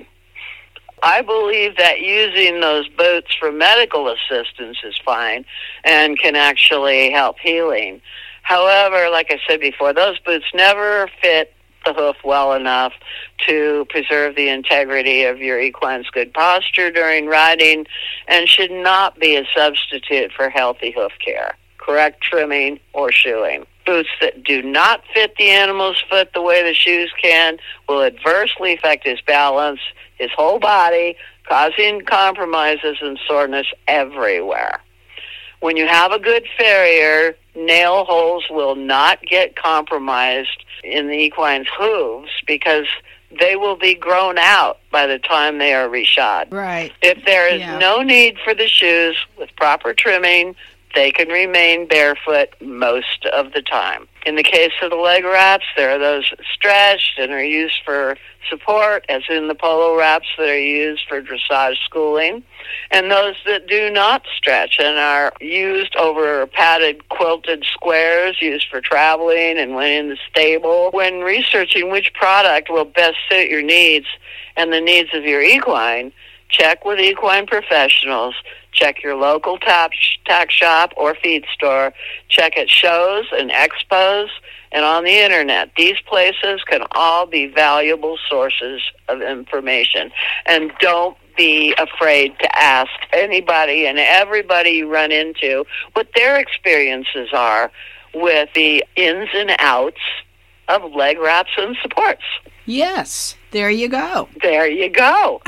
I believe that using those boots for medical assistance is fine and can actually help healing. However, like I said before, those boots never fit the hoof well enough to preserve the integrity of your equine's good posture during riding, and should not be a substitute for healthy hoof care, correct trimming, or shoeing. Boots that do not fit the animal's foot the way the shoes can will adversely affect his balance, his whole body, causing compromises and soreness everywhere. When you have a good farrier, nail holes will not get compromised in the equine's hooves, because they will be grown out by the time they are reshod. Right. If there is yeah. no need for the shoes with proper trimming, they can remain barefoot most of the time. In the case of the leg wraps, there are those stretched and are used for support, as in the polo wraps that are used for dressage schooling, and those that do not stretch and are used over padded quilted squares used for traveling and when in the stable. When researching which product will best suit your needs and the needs of your equine, check with equine professionals. Check your local tack, tack shop or feed store. Check at shows and expos and on the internet. These places can all be valuable sources of information. And don't be afraid to ask anybody and everybody you run into what their experiences are with the ins and outs of leg wraps and supports. Yes, there you go. There you go.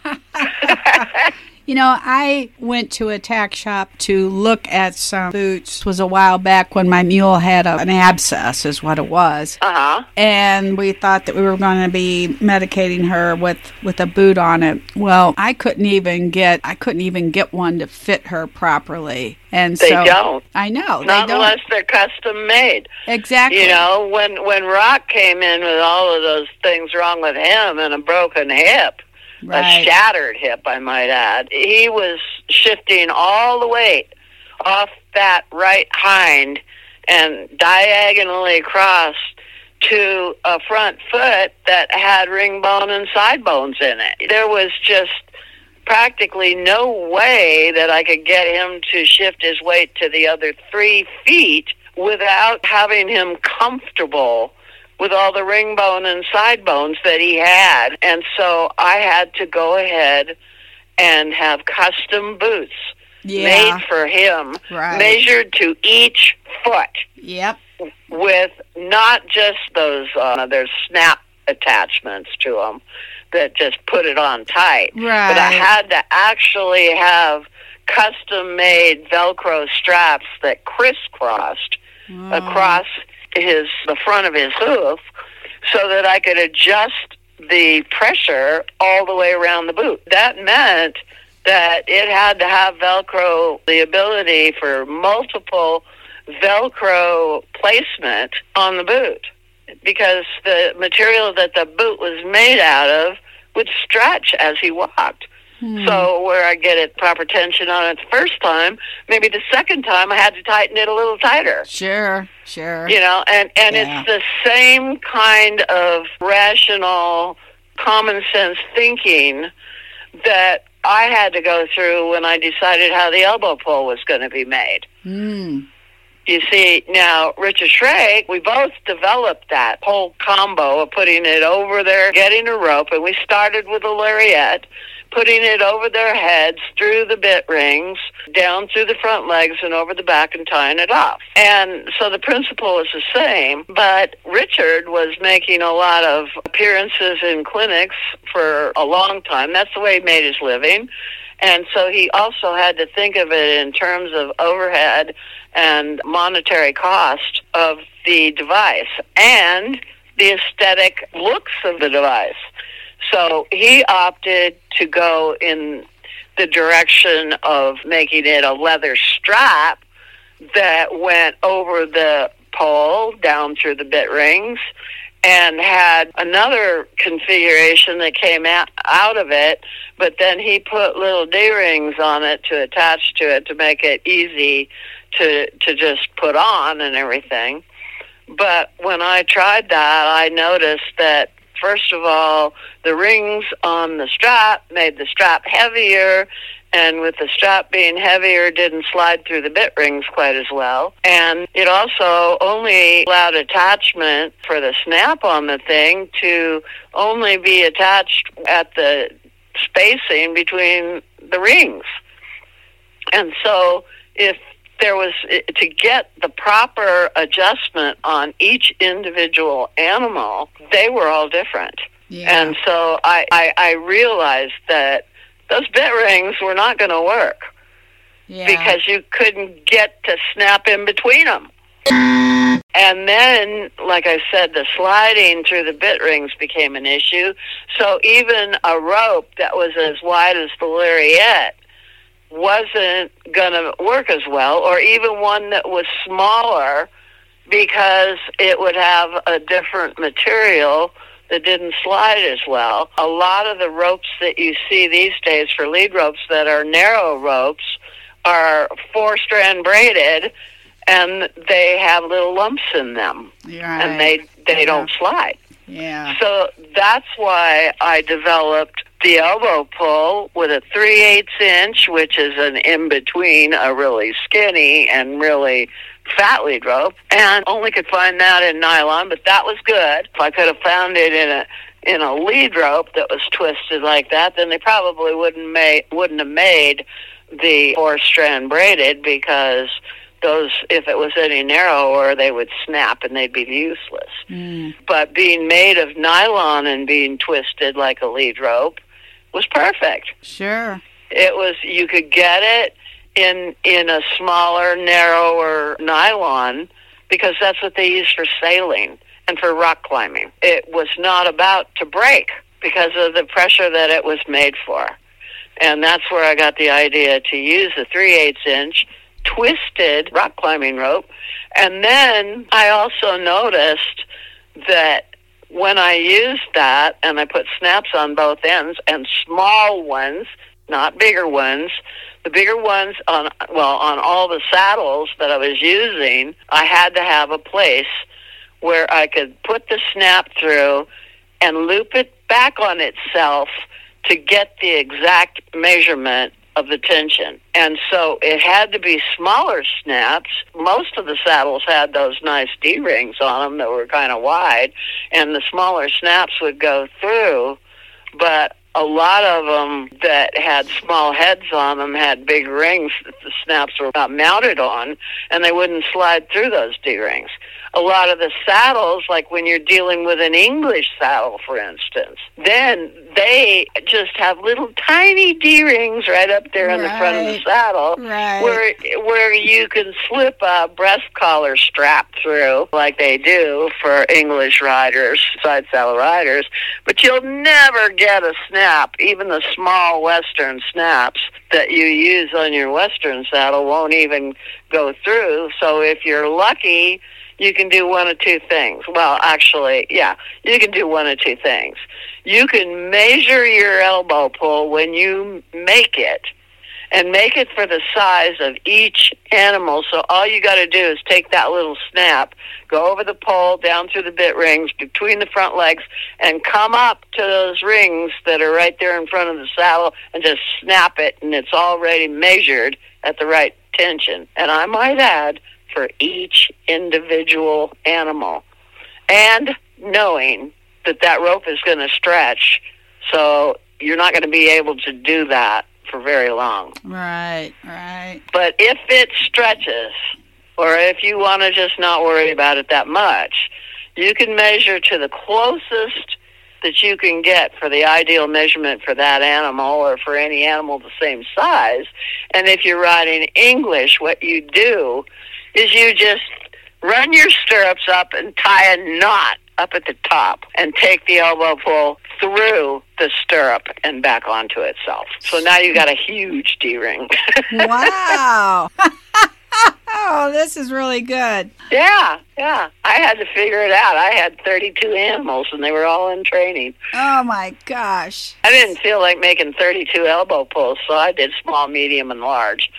You know, I went to a tack shop to look at some boots. It was a while back when my mule had a, an abscess, is what it was. Uh-huh. And we thought that we were going to be medicating her with, with a boot on it. Well, I couldn't even get I couldn't even get one to fit her properly. And they so don't. I know. Not they don't. Unless they're custom made. Exactly. You know, when when Rock came in with all of those things wrong with him and a broken hip, right. a shattered hip, I might add, he was shifting all the weight off that right hind and diagonally across to a front foot that had ring bone and side bones in it. There was just practically no way that I could get him to shift his weight to the other three feet without having him comfortable with all the ring bone and side bones that he had. And so I had to go ahead and have custom boots yeah. made for him, right. measured to each foot. Yep. With not just those, uh, there's snap attachments to them that just put it on tight. Right. But I had to actually have custom-made Velcro straps that crisscrossed oh. across his the front of his hoof so that I could adjust the pressure all the way around the boot. That meant that it had to have Velcro, the ability for multiple Velcro placement on the boot, because the material that the boot was made out of would stretch as he walked. Hmm. So where I get it proper tension on it the first time, maybe the second time I had to tighten it a little tighter. Sure, sure. You know, and, and yeah. it's the same kind of rational, common sense thinking that I had to go through when I decided how the elbow pull was going to be made. Hmm. You see, now, Richard Schrake, we both developed that whole combo of putting it over there, getting a rope, and we started with a lariat, putting it over their heads, through the bit rings, down through the front legs and over the back and tying it off. And so the principle is the same, but Richard was making a lot of appearances in clinics for a long time. That's the way he made his living. And so he also had to think of it in terms of overhead and monetary cost of the device and the aesthetic looks of the device. So he opted to go in the direction of making it a leather strap that went over the pole down through the bit rings, and had another configuration that came out, out of it, but then he put little D-rings on it to attach to it to make it easy to to just put on and everything. But when I tried that, I noticed that, first of all, the rings on the strap made the strap heavier, and with the strap being heavier, didn't slide through the bit rings quite as well. And it also only allowed attachment for the snap on the thing to only be attached at the spacing between the rings. And so if there was, to get the proper adjustment on each individual animal, they were all different. Yeah. And so I, I, I realized that those bit rings were not going to work yeah. because you couldn't get to snap in between them. And then, like I said, the sliding through the bit rings became an issue. So even a rope that was as wide as the lariat wasn't going to work as well, or even one that was smaller because it would have a different material that didn't slide as well. A lot of the ropes that you see these days for lead ropes that are narrow ropes are four-strand braided, and they have little lumps in them, Right. and they, they Yeah. don't slide. Yeah. So that's why I developed the elbow pull with a three eighths inch, which is an in-between a really skinny and really fat lead rope, and only could find that in nylon, but that was good. If I could have found it in a in a lead rope that was twisted like that, then they probably wouldn't make wouldn't have made the four-strand braided, because those, if it was any narrower, they would snap and they'd be useless. Mm. But being made of nylon and being twisted like a lead rope was perfect. Sure. It was, you could get it in in a smaller, narrower nylon, because that's what they use for sailing and for rock climbing. It was not about to break because of the pressure that it was made for. And that's where I got the idea to use the three eighths inch twisted rock climbing rope. And then I also noticed that when I used that and I put snaps on both ends, and small ones, not bigger ones, the bigger ones on, well, on all the saddles that I was using, I had to have a place where I could put the snap through and loop it back on itself to get the exact measurement of the tension. And so it had to be smaller snaps. Most of the saddles had those nice D-rings on them that were kind of wide, and the smaller snaps would go through, but a lot of them that had small heads on them had big rings that the snaps were not mounted on, and they wouldn't slide through those D-rings. A lot of the saddles, like when you're dealing with an English saddle, for instance, then they just have little tiny D-rings right up there in the front of the Right. saddle, Right. where where you can slip a breast collar strap through, like they do for English riders, side saddle riders, but you'll never get a snap. Even the small Western snaps that you use on your Western saddle won't even go through. So if you're lucky, you can do one of two things. Well, actually, yeah, you can do one of two things. You can measure your elbow pull when you make it, and make it for the size of each animal. So all you got to do is take that little snap, go over the pole, down through the bit rings, between the front legs, and come up to those rings that are right there in front of the saddle, and just snap it, and it's already measured at the right tension. And I might add, for each individual animal, and knowing that that rope is going to stretch, so you're not going to be able to do that for very long. Right, right. But if it stretches, or if you want to just not worry about it that much, you can measure to the closest that you can get for the ideal measurement for that animal, or for any animal the same size. And if you're riding English, what you do is you just run your stirrups up and tie a knot up at the top, and take the elbow pull through the stirrup and back onto itself. So now you got a huge D-ring. Wow. Oh, this is really good. Yeah, yeah. I had to figure it out. I had thirty-two animals, and they were all in training. Oh, my gosh. I didn't feel like making thirty-two elbow pulls, so I did small, medium, and large.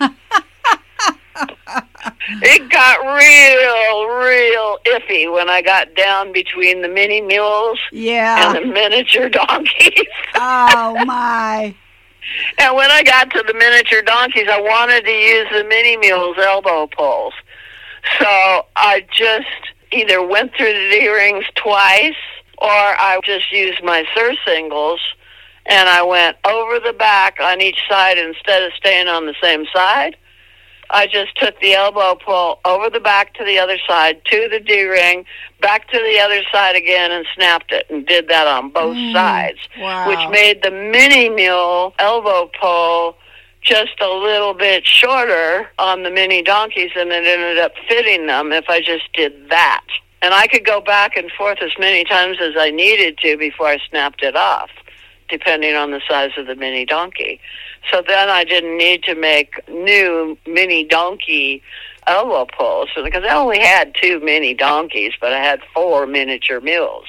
It got real, real iffy when I got down between the mini mules Yeah. and the miniature donkeys. Oh, my. And when I got to the miniature donkeys, I wanted to use the mini mules elbow pulls. So I just either went through the D-rings twice, or I just used my surcingles, and I went over the back on each side instead of staying on the same side. I just took the elbow pull over the back to the other side, to the D-ring, back to the other side again, and snapped it, and did that on both Mm, sides, wow. which made the mini mule elbow pull just a little bit shorter on the mini donkeys, and it ended up fitting them if I just did that. And I could go back and forth as many times as I needed to before I snapped it off. depending on the size of the mini donkey. So then I didn't need to make new mini donkey elbow pulls, because I only had two mini donkeys, but I had four miniature mules.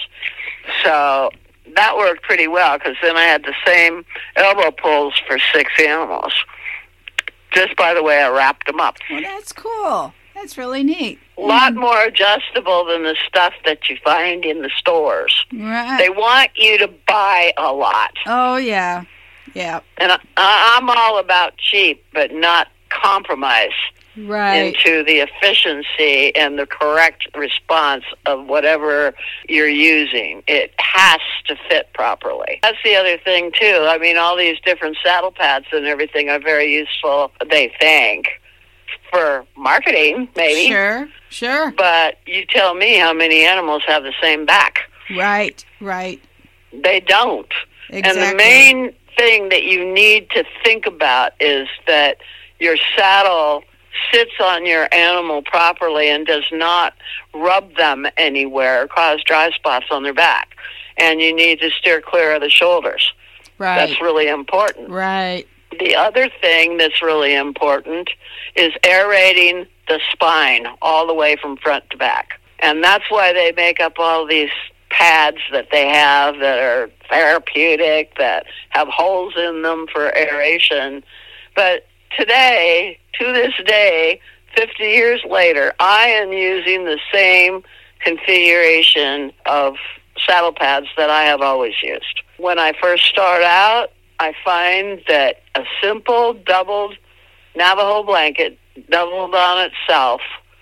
So that worked pretty well, because then I had the same elbow pulls for six animals, just by the way I wrapped them up. Well, that's cool. That's really neat. A lot more adjustable than the stuff that you find in the stores. Right. They want you to buy a lot. Oh, yeah. Yeah. And I, I'm all about cheap, but not compromise right. into the efficiency and the correct response of whatever you're using. It has to fit properly. That's the other thing, too. I mean, all these different saddle pads and everything are very useful, they think, for marketing, maybe. Sure, sure. But you tell me how many animals have the same back. Right, right. They don't. Exactly. And the main thing that you need to think about is that your saddle sits on your animal properly and does not rub them anywhere or cause dry spots on their back. And you need to steer clear of the shoulders. Right. That's really important. Right. The other thing that's really important is aerating the spine all the way from front to back. And that's why they make up all these pads that they have that are therapeutic, that have holes in them for aeration. But today, to this day, fifty years later, I am using the same configuration of saddle pads that I have always used. When I first start out, I find that a simple doubled Navajo blanket, doubled on itself,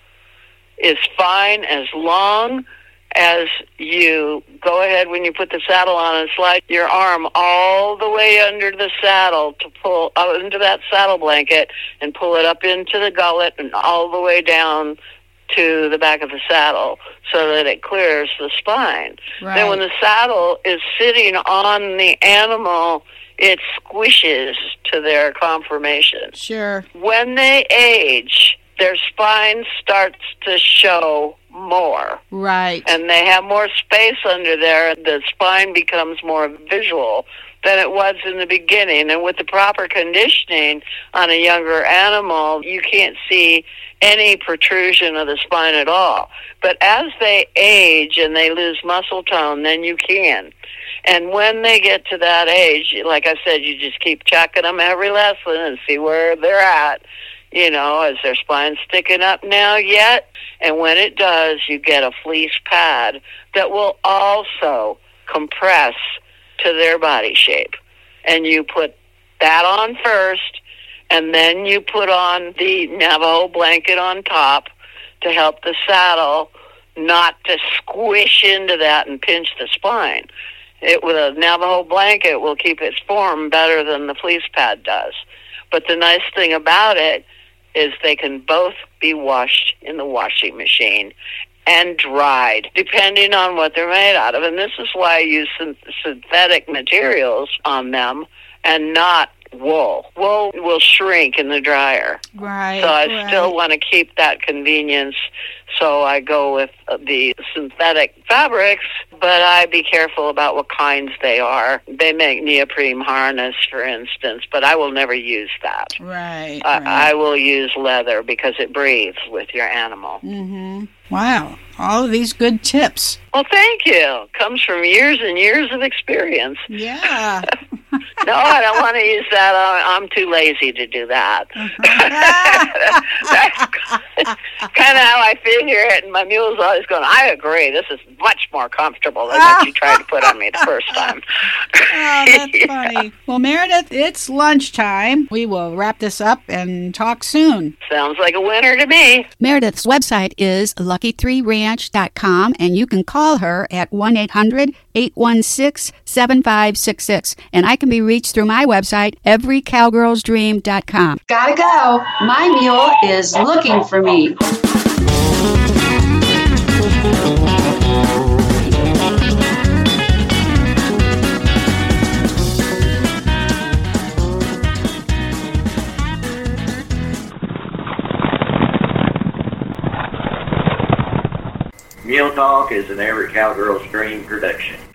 is fine as long as you go ahead when you put the saddle on and slide your arm all the way under the saddle to pull out into that saddle blanket and pull it up into the gullet and all the way down to the back of the saddle so that it clears the spine. Right. Then when the saddle is sitting on the animal, it squishes to their conformation. Sure. When they age, their spine starts to show more. Right. And they have more space under there, and the spine becomes more visual than it was in the beginning. And with the proper conditioning on a younger animal, you can't see any protrusion of the spine at all. But as they age and they lose muscle tone, then you can. And when they get to that age, like I said, you just keep checking them every lesson and see where they're at. You know, is their spine sticking up now yet? And when it does, you get a fleece pad that will also compress to their body shape. And you put that on first, and then you put on the Navajo blanket on top to help the saddle not to squish into that and pinch the spine. It with a Navajo blanket will keep its form better than the fleece pad does. But the nice thing about it is they can both be washed in the washing machine and dried, depending on what they're made out of. And this is why I use synth- synthetic materials on them and not wool. Wool will shrink in the dryer. Right. So I right. still want to keep that convenience, so I go with the synthetic fabrics, but I be careful about what kinds they are. They make neoprene harness, for instance, but I will never use that. Right. I, right. I will use leather because it breathes with your animal. Mm-hmm. Wow. All of these good tips. Well, thank you. Comes from years and years of experience. Yeah. No, I don't want to use that. I'm too lazy to do that. That's kind of how I figure it, and my mule's always going, I agree, this is much more comfortable than what you tried to put on me the first time. Oh, that's funny. Well, Meredith, it's lunchtime. We will wrap this up and talk soon. Sounds like a winner to me. Meredith's website is lucky three ranch dot com, and you can call her at one eight hundred eight one six seven five six six. And I can be reached through my website, every cowgirls dream dot com. Gotta go. My mule is looking for me. Mule Talk is an Every Cowgirl's Dream production.